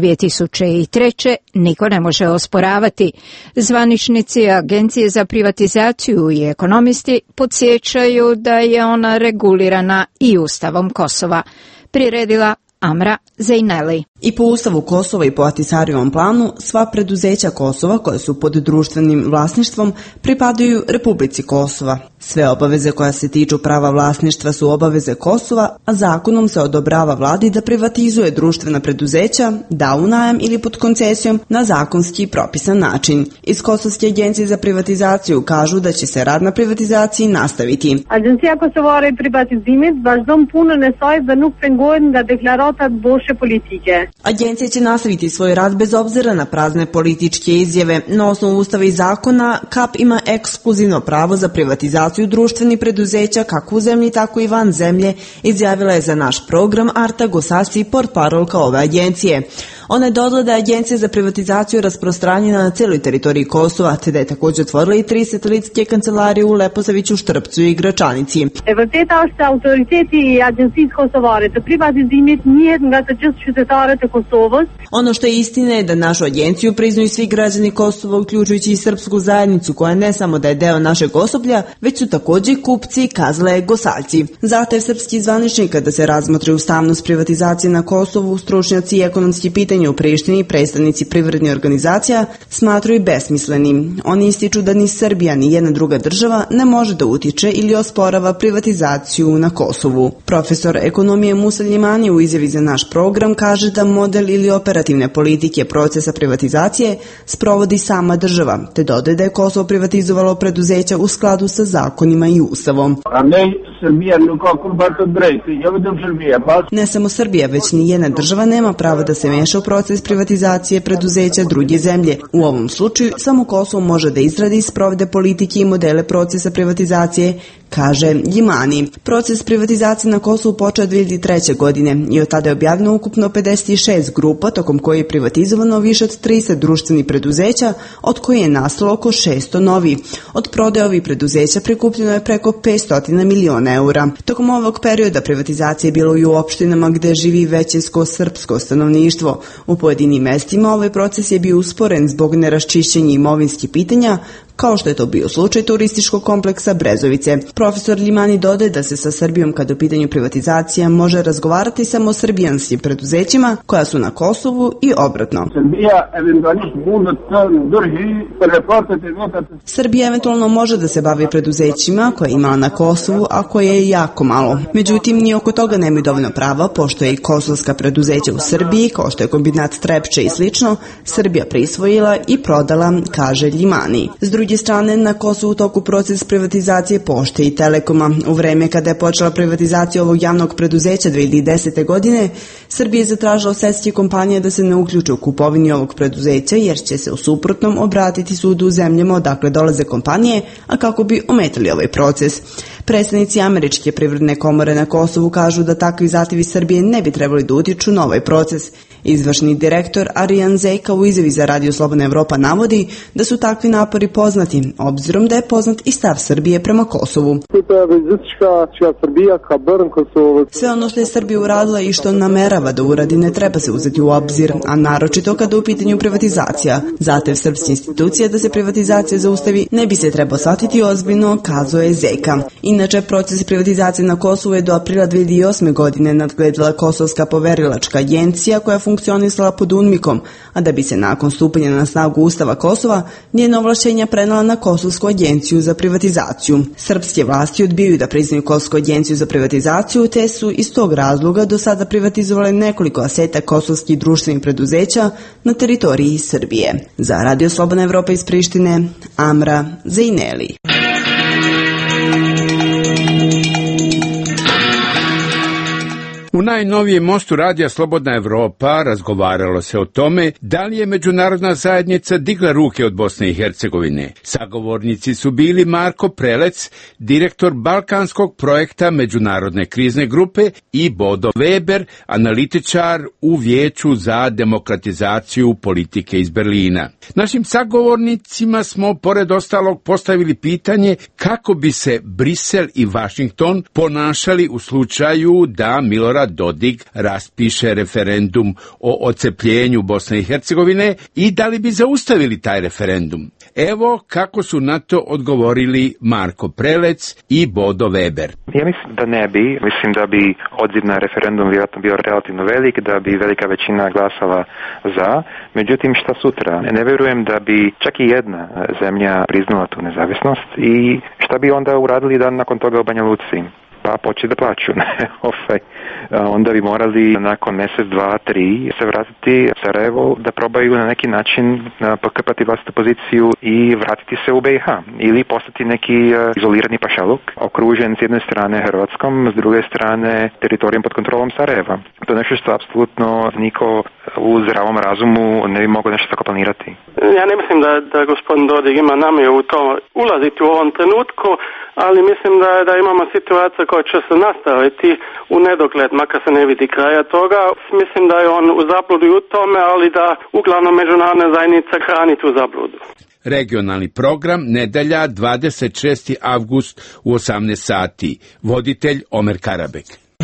2003. niko ne može osporavati. Zvaničnici Agencije za privatizaciju i ekonomisti podsjećaju da je ona regulirana i Ustavom Kosova. Priredila Amra Zejneli. I po Ustavu Kosova i po Ahtisarijevom planu, sva preduzeća Kosova koje su pod društvenim vlasništvom pripadaju Republici Kosova. Sve obaveze koja se tiču prava vlasništva su obaveze Kosova, a zakonom se odobrava vladi da privatizuje društvena preduzeća, da u najam ili pod koncesijom na zakonski propisan način. Iz Kosovske agencije za privatizaciju kažu da će se rad na privatizaciji nastaviti. Agencija Kosovare privatizimit vazhdon punën e saj dhe nuk pengohet nga deklaratat boshe politike. Agencija će nastaviti svoj rad bez obzira na prazne političke izjave. Na osnovu Ustava i zakona, KAP ima ekskluzivno pravo za privatizaciju društvenih preduzeća kako u zemlji, tako i van zemlje, izjavila je za naš program Arta Gosasi, portparolka ove agencije. Ona je dodala da je Agencija za privatizaciju rasprostranjena na celoj teritoriji Kosova, te da je također otvorila i 3 satelitske kancelarije u Leposaviću, Štrpcu i Gračanici. E vërteta është autoriteti i Agjencisë Kosovare të privatizimit njihet nga të gjithë qytetarët e Kosovës. Ono što je istina je da našu agenciju priznaju svi građani Kosova, uključujući i srpsku zajednicu, koja ne samo da je deo našeg osoblja, već su također kupci, kazale Gosaljci. Zahtev srpskih zvaničnika da se razmotri ustavnost privatizacije na Kosovu, stručnjaci i ekonomski pitanja u Prištini i predstavnici privrednih organizacija smatruju besmislenim. Oni ističu da ni Srbija ni jedna druga država ne može da utiče ili osporava privatizaciju na Kosovu. Profesor ekonomije Musa Ljimani u izjavi za naš program kaže da model ili operativne politike procesa privatizacije sprovodi sama država, te dodaje da je Kosovo privatizovalo preduzeća u skladu sa zakonima i ustavom. Ne samo Srbija, već ni jedna država nema pravo da se meša u proces privatizacije preduzeća druge zemlje. U ovom slučaju samo Kosovo može da izradi i sprovede politike i modele procesa privatizacije, kaže Ljimani. Proces privatizacije na Kosovu počeo 2003. godine i od tada je objavljeno ukupno 56 grupa, tokom koje je privatizovano više od 30 društvenih preduzeća, od koje je nastalo oko 600 novi. Od prodaje ovih preduzeća prikupljeno je preko 500 miliona eura. Tokom ovog perioda privatizacije je bilo i u opštinama gde živi većinsko srpsko stanovništvo. U pojedinim mestima ovaj proces je bio usporen zbog neraščišćenja imovinskih pitanja, kao što je to bio slučaj turističkog kompleksa Brezovice. Profesor Ljimani dodaje da se sa Srbijom kada u pitanju privatizacija može razgovarati samo o srbijanskim preduzećima koja su na Kosovu i obratno. Srbija eventualno može da se bavi preduzećima koje je imala na Kosovu, a koje je jako malo. Međutim, ni oko toga nemaju dovoljno prava, pošto je i kosovska preduzeća u Srbiji, kao što je kombinat Trepče i slično, Srbija prisvojila i prodala, kaže Ljimani. S druge strane, na Kosovu u toku proces privatizacije Pošte i Telekoma. U vreme kada je počela privatizacija ovog javnog preduzeća 2010. godine, Srbija je zatražila od svetskih kompanija da se ne uključe u kupovini ovog preduzeća, jer će se u suprotnom obratiti sudu u zemljama odakle dolaze kompanije, a kako bi ometali ovaj proces. Predstavnici Američke privredne komore na Kosovu kažu da takvi zahtevi Srbije ne bi trebali da utiču na ovaj proces. Izvršni direktor Arijan Zejka u izjavi za Radio Slobodna Evropa navodi da su takvi napori poznati, obzirom da je poznat i stav Srbije prema Kosovu. Sve ono što je Srbija uradila i što namerava da uradi ne treba se uzeti u obzir, a naročito kada u pitanju privatizacija. Zahtev srpske institucije da se privatizacija zaustavi ne bi se trebao shvatiti ozbiljno, kazuje Zejka. I Inače, proces privatizacije na Kosovu je do aprila 2008. godine nadgledala Kosovska poverilačka agencija koja funkcionisala pod UNMIK-om, a da bi se nakon stupanja na snagu Ustava Kosova njena ovlašćenja prenala na Kosovsku agenciju za privatizaciju. Srpske vlasti odbijaju da priznaju Kosovsku agenciju za privatizaciju, te su iz tog razloga do sada privatizovali nekoliko aseta kosovskih društvenih preduzeća na teritoriji Srbije. Za Radio Slobodna Evropa iz Prištine, Amra Zejneli. U najnovijem mostu Radija Slobodna Evropa razgovaralo se o tome da li je međunarodna zajednica digla ruke od Bosne i Hercegovine. Sagovornici su bili Marko Prelec, direktor Balkanskog projekta Međunarodne krizne grupe, i Bodo Weber, analitičar u Vijeću za demokratizaciju politike iz Berlina. Našim sagovornicima smo pored ostalog postavili pitanje kako bi se Brisel i Vašington ponašali u slučaju da Milorad Dodik raspiše referendum o odcepljenju Bosne i Hercegovine i da li bi zaustavili taj referendum. Evo kako su na to odgovorili Marko Prelec i Bodo Weber. Ja mislim da ne bi. Mislim da bi odziv na referendum vjerojatno bio relativno velik, da bi velika većina glasala za. Međutim, šta sutra? Ne vjerujem da bi čak i jedna zemlja priznala tu nezavisnost i šta bi onda uradili dan nakon toga u Banja Luci? Pa početi da plaću. Onda bi morali nakon mjesec, dva, tri se vratiti u Sarajevo da probaju na neki način pokrpati vlastitu poziciju i vratiti se u BiH ili postati neki izolirani pašaluk okružen s jedne strane Hrvatskom, s druge strane teritorijom pod kontrolom Sarajeva. To je nešto što apsolutno niko u zdravom razumu ne bi mogao nešto tako planirati. Ja ne mislim da gospodin Dodik ima namjeru u to ulaziti u ovom trenutku, ali mislim da imamo situaciju koja će se nastaviti u nedogled, makar se ne vidi kraja toga. Mislim da je on u zabludi u tome, ali da uglavnom međunarodna zajednica hrani tu zabludu. Regionalni program, nedelja, 26. avgust u 18 sati. Voditelj Omer Karabek.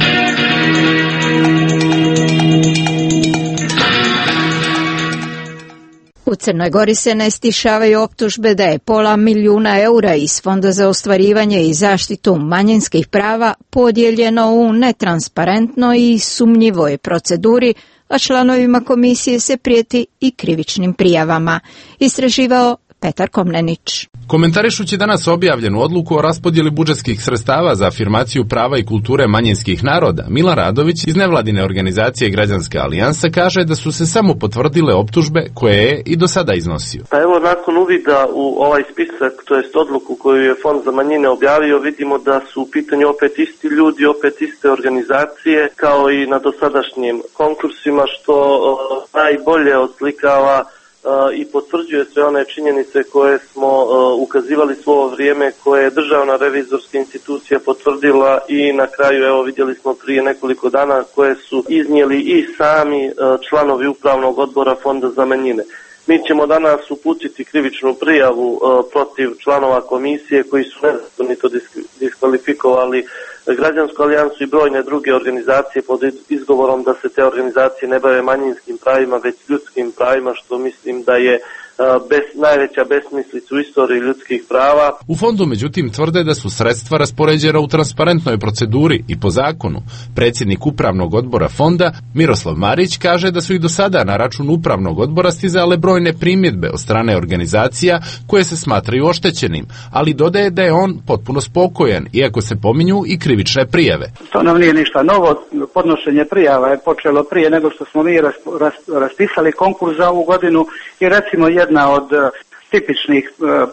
U Crnoj Gori se ne stišavaju optužbe da je €500.000 iz Fonda za ostvarivanje i zaštitu manjinskih prava podijeljeno u netransparentnoj i sumnjivoj proceduri, a članovima komisije se prijeti i krivičnim prijavama. Istraživao Petar Komnenić. Komentarišući danas objavljenu odluku o raspodjeli budžetskih sredstava za afirmaciju prava i kulture manjinskih naroda, Milan Radović iz nevladine organizacije Građanska alijansa kaže da su se samo potvrdile optužbe koje je i do sada iznosio. Pa evo, nakon uvida u ovaj spisak, to jest odluku koju je Fond za manjine objavio, vidimo da su u pitanju opet isti ljudi, opet iste organizacije, kao i na dosadašnjim konkursima, što najbolje oslikava i potvrđuje sve one činjenice koje smo ukazivali svo ovo vrijeme, koje je Državna revizorska institucija potvrdila i na kraju, evo, vidjeli smo prije nekoliko dana, koje su iznijeli i sami članovi upravnog odbora Fonda za manjine. Mi ćemo danas uputiti krivičnu prijavu protiv članova komisije koji su nezakonito diskvalifikovali Građansku alijansu i brojne druge organizacije pod izgovorom da se te organizacije ne bave manjinskim pravima, već ljudskim pravima, što mislim da je najveća besmislica u istoriji ljudskih prava. U fondu, međutim, tvrde da su sredstva raspoređena u transparentnoj proceduri i po zakonu. Predsjednik upravnog odbora fonda, Miroslav Marić, kaže da su i do sada na račun upravnog odbora stizale brojne primjedbe od strane organizacija koje se smatraju oštećenim, ali dodaje da je on potpuno spokojan, iako se pominju i krivične prijave. To nam nije ništa novo. Podnošenje prijava je počelo prije nego što smo mi raspisali konkurs za ovu godinu i recimo jedna od tipičnih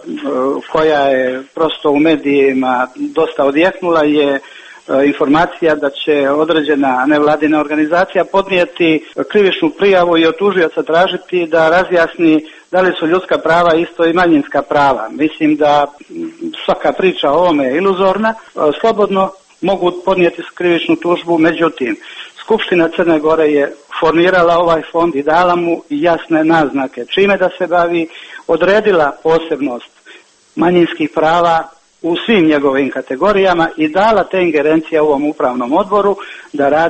koja je prosto u medijima dosta odjeknula je informacija da će određena nevladina organizacija podnijeti krivičnu prijavu i od tužioca tražiti da razjasni da li su ljudska prava isto i manjinska prava. Mislim da svaka priča o ovome je iluzorna, slobodno mogu podnijeti krivičnu tužbu, međutim Skupština Crne Gore je formirala ovaj fond i dala mu jasne naznake čime da se bavi, odredila posebnost manjinskih prava u svim njegovim kategorijama i dala te ingerencije ovom upravnom odboru da radi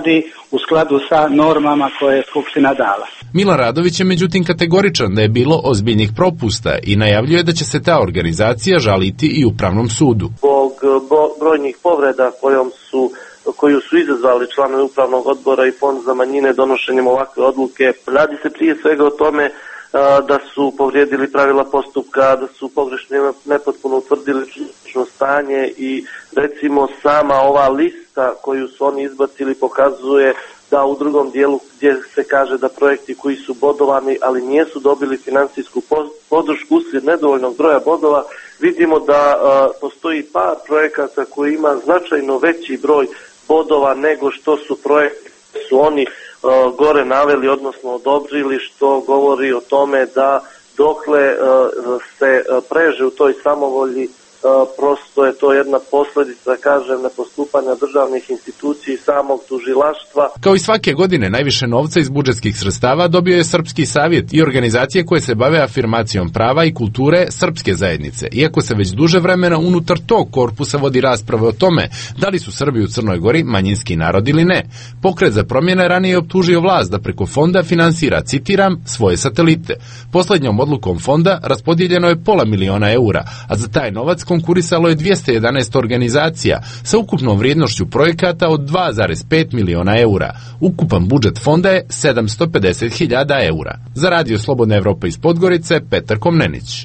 u skladu sa normama koje je Skupština dala. Milan Radović je međutim kategoričan da je bilo ozbiljnih propusta i najavljuje da će se ta organizacija žaliti i Upravnom sudu. Zbog brojnih povreda koju su izazvali članovi Upravnog odbora i Fond za manjine donošenjem ovakve odluke, radi se prije svega o tome da su povrijedili pravila postupka, da su pogrešno i nepotpuno utvrdili činjenično stanje i recimo sama ova lista koju su oni izbacili pokazuje da u drugom dijelu gdje se kaže da projekti koji su bodovani ali nisu dobili financijsku podršku uslijed nedovoljnog broja bodova, vidimo da postoji par projekata koji ima značajno veći broj bodova nego što su projekti su oni gore naveli, odnosno odobrili, što govori o tome da dokle se preže u toj samovolji, prosto je to jedna posljedica, kažem, nepostupanja državnih institucija i samog tužilaštva. Kao i svake godine, najviše novca iz budžetskih sredstava dobio je Srpski savjet i organizacije koje se bave afirmacijom prava i kulture srpske zajednice. Iako se već duže vremena unutar tog korpusa vodi rasprave o tome da li su Srbi u Crnoj Gori manjinski narod ili ne. Pokret za promjene ranije je optužio vlast da preko fonda finansira, citiram, svoje satelite. Posljednjom odlukom fonda raspodijeljeno je $500 000, a za taj novac konkurisalo je 211 organizacija sa ukupnom vrijednošću projekata od 2,5 miliona eura. Ukupan budžet fonda je 750.000 eura. Za Radio Slobodna Evropa iz Podgorice, Petar Komnenić.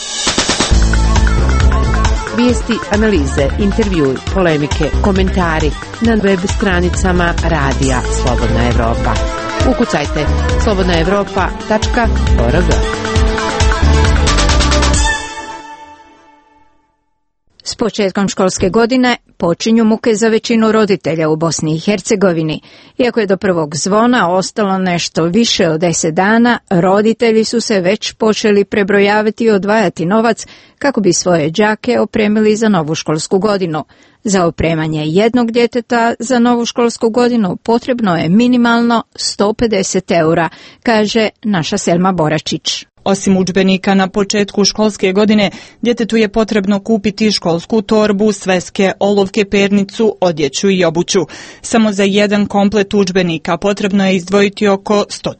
Vijesti, analize, intervjui, polemike, komentari na web stranicama Radija Slobodna Evropa. Ukucajte slobodnaevropa.org. S početkom školske godine počinju muke za većinu roditelja u Bosni i Hercegovini. Iako je do prvog zvona ostalo nešto više od 10 dana, roditelji su se već počeli prebrojavati i odvajati novac kako bi svoje đake opremili za novu školsku godinu. Za opremanje jednog djeteta za novu školsku godinu potrebno je minimalno 150 eura, kaže naša Selma Boračić. Osim udžbenika na početku školske godine, djetetu je potrebno kupiti školsku torbu, sveske, olovke, pernicu, odjeću i obuću. Samo za jedan komplet udžbenika potrebno je izdvojiti oko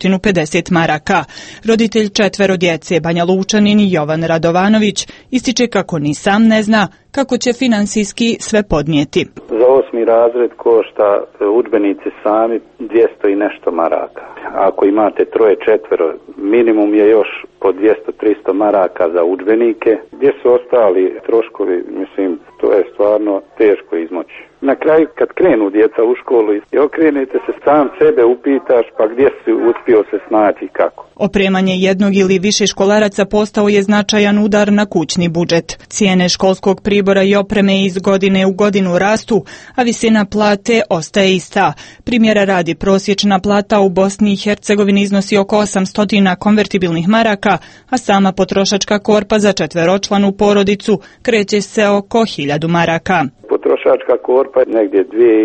150 maraka. Roditelj 4 djece, Banja Lučanin Jovan Radovanović, ističe kako ni sam ne zna kako će finansijski sve podnijeti. Za 8. razred košta udžbenici sami 200 i nešto maraka. Ako imate 3-4, minimum je još po 200-300 maraka za udžbenike. Gdje su ostali troškovi, mislim, to je stvarno teško izmoći. Na kraju, kad krenu djeca u školu i okrenete se, sam sebe upitaš pa gdje si uspio se snaći i kako. Opremanje jednog ili više školaraca postao je značajan udar na kućni budžet. Cijene školskog pribora i opreme iz godine u godinu rastu, a visina plate ostaje ista. Primjera radi, prosječna plata u Bosni i Hercegovini iznosi oko 800 konvertibilnih maraka, a sama potrošačka korpa za 4-članu porodicu kreće se oko 1000 maraka. Potrošačka korpa je negdje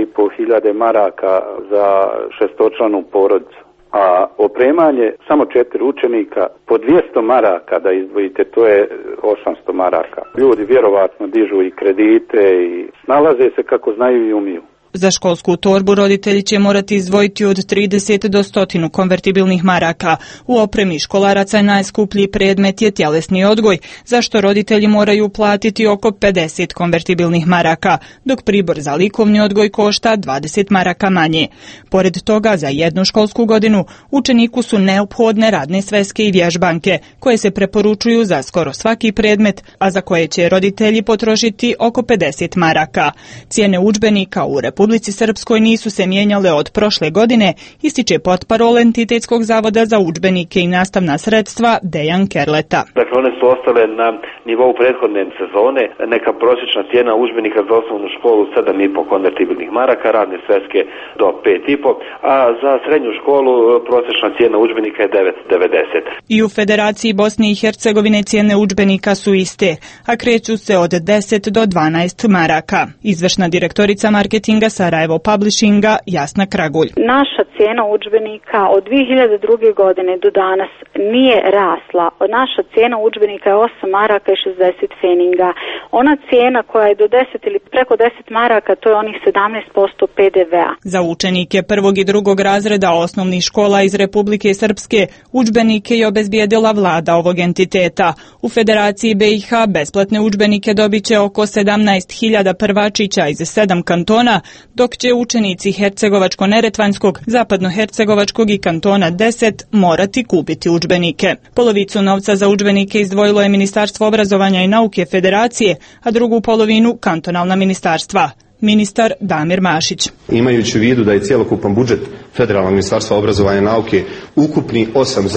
2500 maraka za 6-članu porodicu. A opremanje samo 4 učenika po 200 maraka da izdvojite, to je 800 maraka. Ljudi vjerovatno dižu i kredite i snalaze se kako znaju i umiju. Za školsku torbu roditelji će morati izdvojiti od 30 do 100 konvertibilnih maraka. U opremi školaraca najskuplji predmet je tjelesni odgoj, za što roditelji moraju platiti oko 50 konvertibilnih maraka, dok pribor za likovni odgoj košta 20 maraka manje. Pored toga, za jednu školsku godinu učeniku su neophodne radne sveske i vježbanke, koje se preporučuju za skoro svaki predmet, a za koje će roditelji potrošiti oko 50 maraka. Cijene udžbenika u Republici Srpskoj nisu se mijenjale od prošle godine, ističe portparol Entitetskog zavoda za udžbenike i nastavna sredstva Dejan Kerleta. Dakle, one su ostale na nivou prethodne sezone. Neka prosječna cijena udžbenika za osnovnu školu 7,5 konvertibilnih maraka, radne sveske do 5,5, a za srednju školu prosječna cijena udžbenika je 9,90. I u Federaciji Bosne i Hercegovine cijene udžbenika su iste, a kreću se od 10 do 12 maraka. Izvršna direktorica marketinga Sarajevo Publishinga Jasna Kragulj. Naša cijena udžbenika od 2002. godine do danas nije rasla. Naša cijena udžbenika je 8 maraka i 60 feninga. Ona cijena koja je do 10 ili preko 10 maraka, to je onih 17% PDV-a. Za učenike 1. i 2. razreda osnovnih škola iz Republike Srpske udžbenike je obezbijedila vlada ovog entiteta. U Federaciji BiH besplatne udžbenike dobit će oko 17.000 prvačića iz 7 kantona, dok će učenici Hercegovačko-Neretvanskog, Zapadno-Hercegovačkog i kantona 10 morati kupiti udžbenike. Polovicu novca za udžbenike izdvojilo je Ministarstvo obrazovanja i nauke Federacije, a drugu polovinu kantonalna ministarstva. Ministar Damir Mašić. Imajući u vidu da je cjelokupan budžet Federalnog ministarstva obrazovanja i nauke ukupni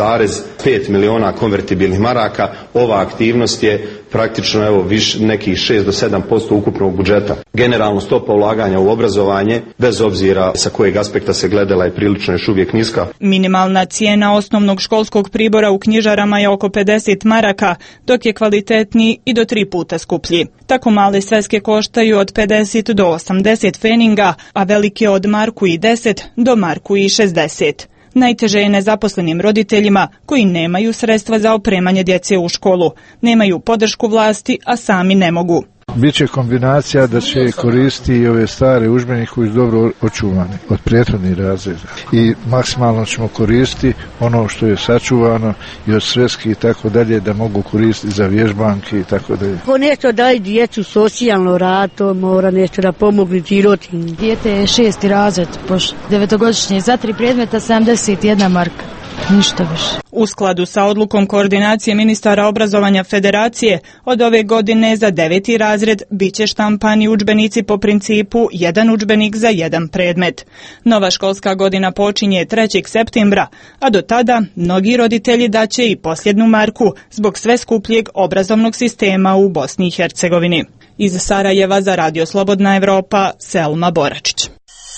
8,5 miliona konvertibilnih maraka, ova aktivnost je praktično nekih 6 do 7% ukupnog budžeta. Generalno stopa ulaganja u obrazovanje, bez obzira sa kojeg aspekta se gledala, je prilično još uvijek niska. Minimalna cijena osnovnog školskog pribora u knjižarama je oko 50 maraka, dok je kvalitetniji i do 3 puta skuplji. Tako male sveske koštaju od 50 do 80 feninga, a velike od marku i 10 do marku i 60. Najteže je nezaposlenim roditeljima koji nemaju sredstva za opremanje djece u školu, nemaju podršku vlasti, a sami ne mogu. Biće kombinacija da će koristiti i ove stare udžbenike koji su dobro očuvani od prethodnih razreda i maksimalno ćemo koristiti ono što je sačuvano i od sveski i tako dalje, da mogu koristiti za vježbanke i tako dalje. Ko nešto daje djecu socijalno rad, to mora nešto da pomogli ti roditelji. Dijete je 6. razred, pošto 9-godišnje, za 3 predmeta 71 marka. Ništa više. U skladu sa odlukom koordinacije ministara obrazovanja Federacije, od ove godine za 9. razred biće štampani udžbenici po principu jedan udžbenik za jedan predmet. Nova školska godina počinje 3. septembra, a do tada mnogi roditelji daće i posljednu marku zbog sve skupljeg obrazovnog sistema u Bosni i Hercegovini. Iz Sarajeva za Radio Slobodna Evropa, Selma Boračić.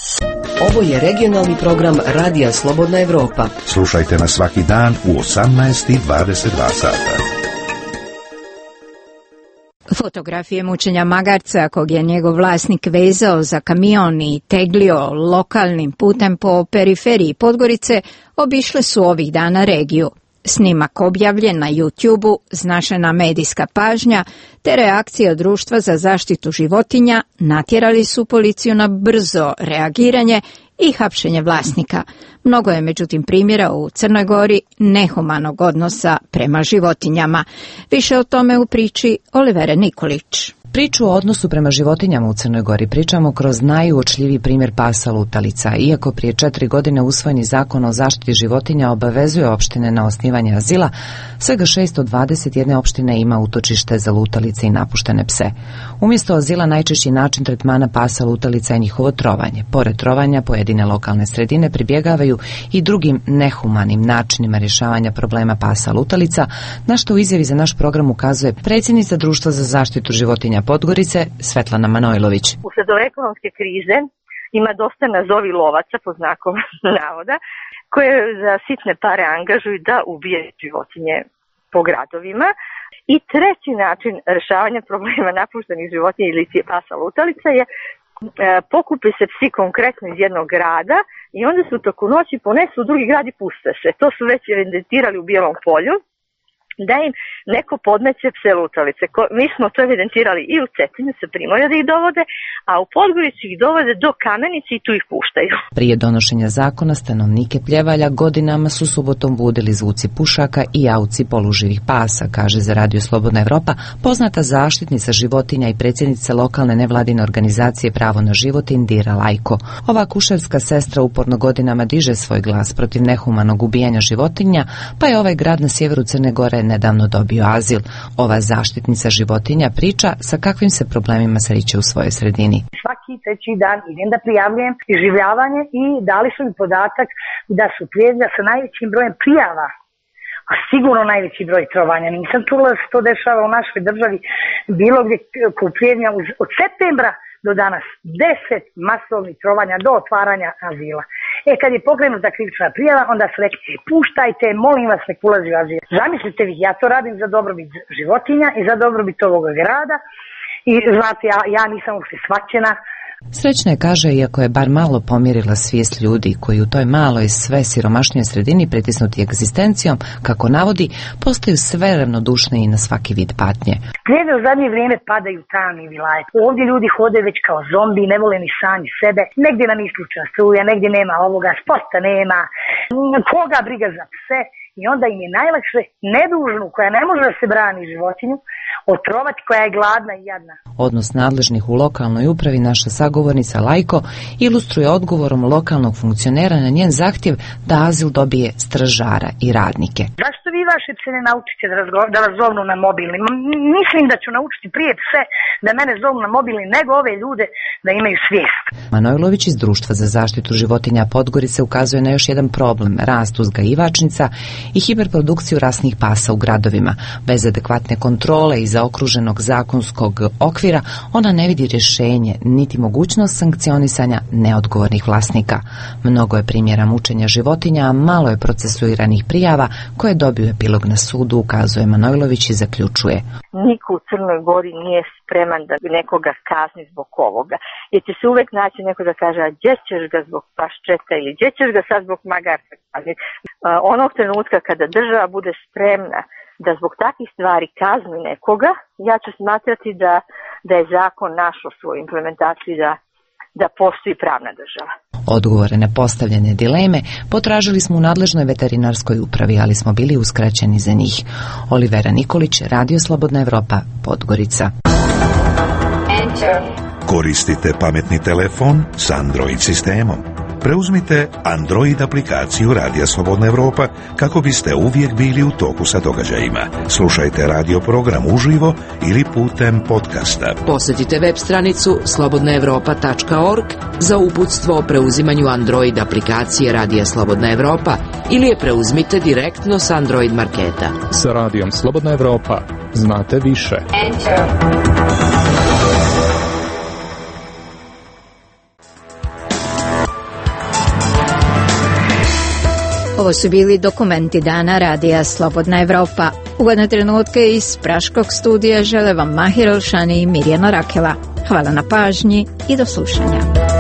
Ovo je regionalni program Radija Slobodna Evropa. Slušajte nas svaki dan u 18:22 sata. Fotografije mučenja magarca kog je njegov vlasnik vezao za kamion i teglio lokalnim putem po periferiji Podgorice obišle su ovih dana regiju. Snimak objavljen na YouTube-u, značajna medijska pažnja te reakcija Društva za zaštitu životinja natjerali su policiju na brzo reagiranje i hapšenje vlasnika. Mnogo je međutim primjera u Crnoj Gori nehumanog odnosa prema životinjama. Više o tome u priči Olivere Nikolić. Priču o odnosu prema životinjama u Crnoj Gori pričamo kroz najuočljiviji primjer pasa lutalica. Iako prije 4 godine usvojeni zakon o zaštiti životinja obavezuje opštine na osnivanje azila, svega 6 od 21 opštine ima utočište za lutalice i napuštene pse. Umjesto azila najčešći način tretmana pasa lutalica je njihovo trovanje. Pored trovanja, pojedine lokalne sredine pribjegavaju i drugim nehumanim načinima rješavanja problema pasa lutalica, na što u izjavi za naš program ukazuje predsjednica Društva za zaštitu životinja Podgorice, Svetlana Manojlović. Usled ove ekonomske krize ima dosta nazovi lovaca, po znakom navoda, koje za sitne pare angažuju da ubijaju životinje po gradovima. I treći način rješavanja problema napuštenih životinja ili pasa lutalica je pokupe se psi konkretno iz jednog grada i onda se u toku noći ponesu u drugi grad i puste se. To su već evidentirali u Bijelom polju, da im neko podmeće pse lutalice. Mi smo to evidentirali i u Cetinu sa Primorja da ih dovode, a u Podgorici ih dovode do Kamenice i tu ih puštaju. Prije donošenja zakona stanovnike Pljevalja godinama su subotom budili zvuci pušaka i jauci poluživih pasa, kaže za Radio Slobodna Evropa poznata zaštitnica životinja i predsjednica lokalne nevladine organizacije Pravo na život Indira Lajko. Ova kuševska sestra uporno godinama diže svoj glas protiv nehumanog ubijanja životinja, pa je ovaj grad na sjeveru Crne Gore nedavno dobio azil. Ova zaštitnica životinja priča sa kakvim se problemima sreće u svojoj sredini. Svaki treći dan idem da prijavljujem iživljavanje i dali su mi podatak da su Pljevalja sa najvećim brojem prijava, a sigurno najveći broj trovanja. Nisam čula da se to dešava u našoj državi bilo gdje kod Pljevalja od septembra do danas 10 masovnih trovanja do otvaranja azila. Kad je pokrenuta krivična prijava, onda su rekli, puštajte, molim vas, nek ulazi u azil. Zamislite vi, ja to radim za dobrobit životinja i za dobrobit ovoga grada i znate, ja nisam uopšte shvaćena Srećna je, kaže, iako je bar malo pomirila svijest ljudi koji u toj maloj, sve siromašnijoj sredini pritisnuti egzistencijom, kako navodi, postaju sve ravnodušniji na svaki vid patnje. Gdje u zadnje vrijeme padaju tamni vilajet. Ovdje ljudi hode već kao zombi, ne vole ni sami sebe. Negdje nam isključena struja, negdje nema ovoga, sporta nema. Koga briga za pse? I onda im je najlakše nedužnu, koja ne može da se brani životinju, otrovati, koja je gladna i jadna. Odnos nadležnih u lokalnoj upravi naša sagovornica Lajko ilustruje odgovorom lokalnog funkcionera na njen zahtjev da azil dobije stražara i radnike. Zašto vi vaše pse ne naučite da vas zovnu na mobilni? Mislim da ću naučiti prije pse da mene zovnu na mobilni nego ove ljude da imaju svijest. Manojlović iz Društva za zaštitu životinja Podgorice ukazuje na još jedan problem, rast uzgajivačnica i hiperprodukciju rasnih pasa u gradovima. Bez adekvatne kontrole i zaokruženog zakonskog okvira ona ne vidi rješenje niti mogućnost sankcionisanja neodgovornih vlasnika. Mnogo je primjera mučenja životinja, a malo je procesuiranih prijava koje dobiju epilog na sudu, ukazuje Manojlović i zaključuje. Niko u Crnoj Gori nije spreman da nekoga kazni zbog ovoga. Jer će se uvek naći neko da kaže, a gdje ćeš ga zbog paščeta ili gdje ćeš ga sad zbog magarca. Onog trenutka kada država bude spremna da zbog takvih stvari kazni nekoga, ja ću smatrati da je zakon našao svoju implementaciju da postoji pravna država. Odgovore na postavljene dileme potražili smo u nadležnoj veterinarskoj upravi, ali smo bili uskraćeni za njih. Olivera Nikolić, Radio Slobodna Evropa, Podgorica. Koristite pametni telefon s Android sistemom. Preuzmite Android aplikaciju Radija Slobodna Evropa kako biste uvijek bili u toku sa događajima. Slušajte radio program uživo ili putem podcasta. Posjetite web stranicu slobodnaevropa.org za uputstvo o preuzimanju Android aplikacije Radija Slobodna Evropa ili je preuzmite direktno s Android marketa. Sa Radijom Slobodna Evropa znate više. Ovo su bili dokumenti dana Radija Slobodna Evropa. Ugodne trenutke iz Praškog studija žele vam Mahir Elšani i Mirjana Rakela. Hvala na pažnji i do slušanja.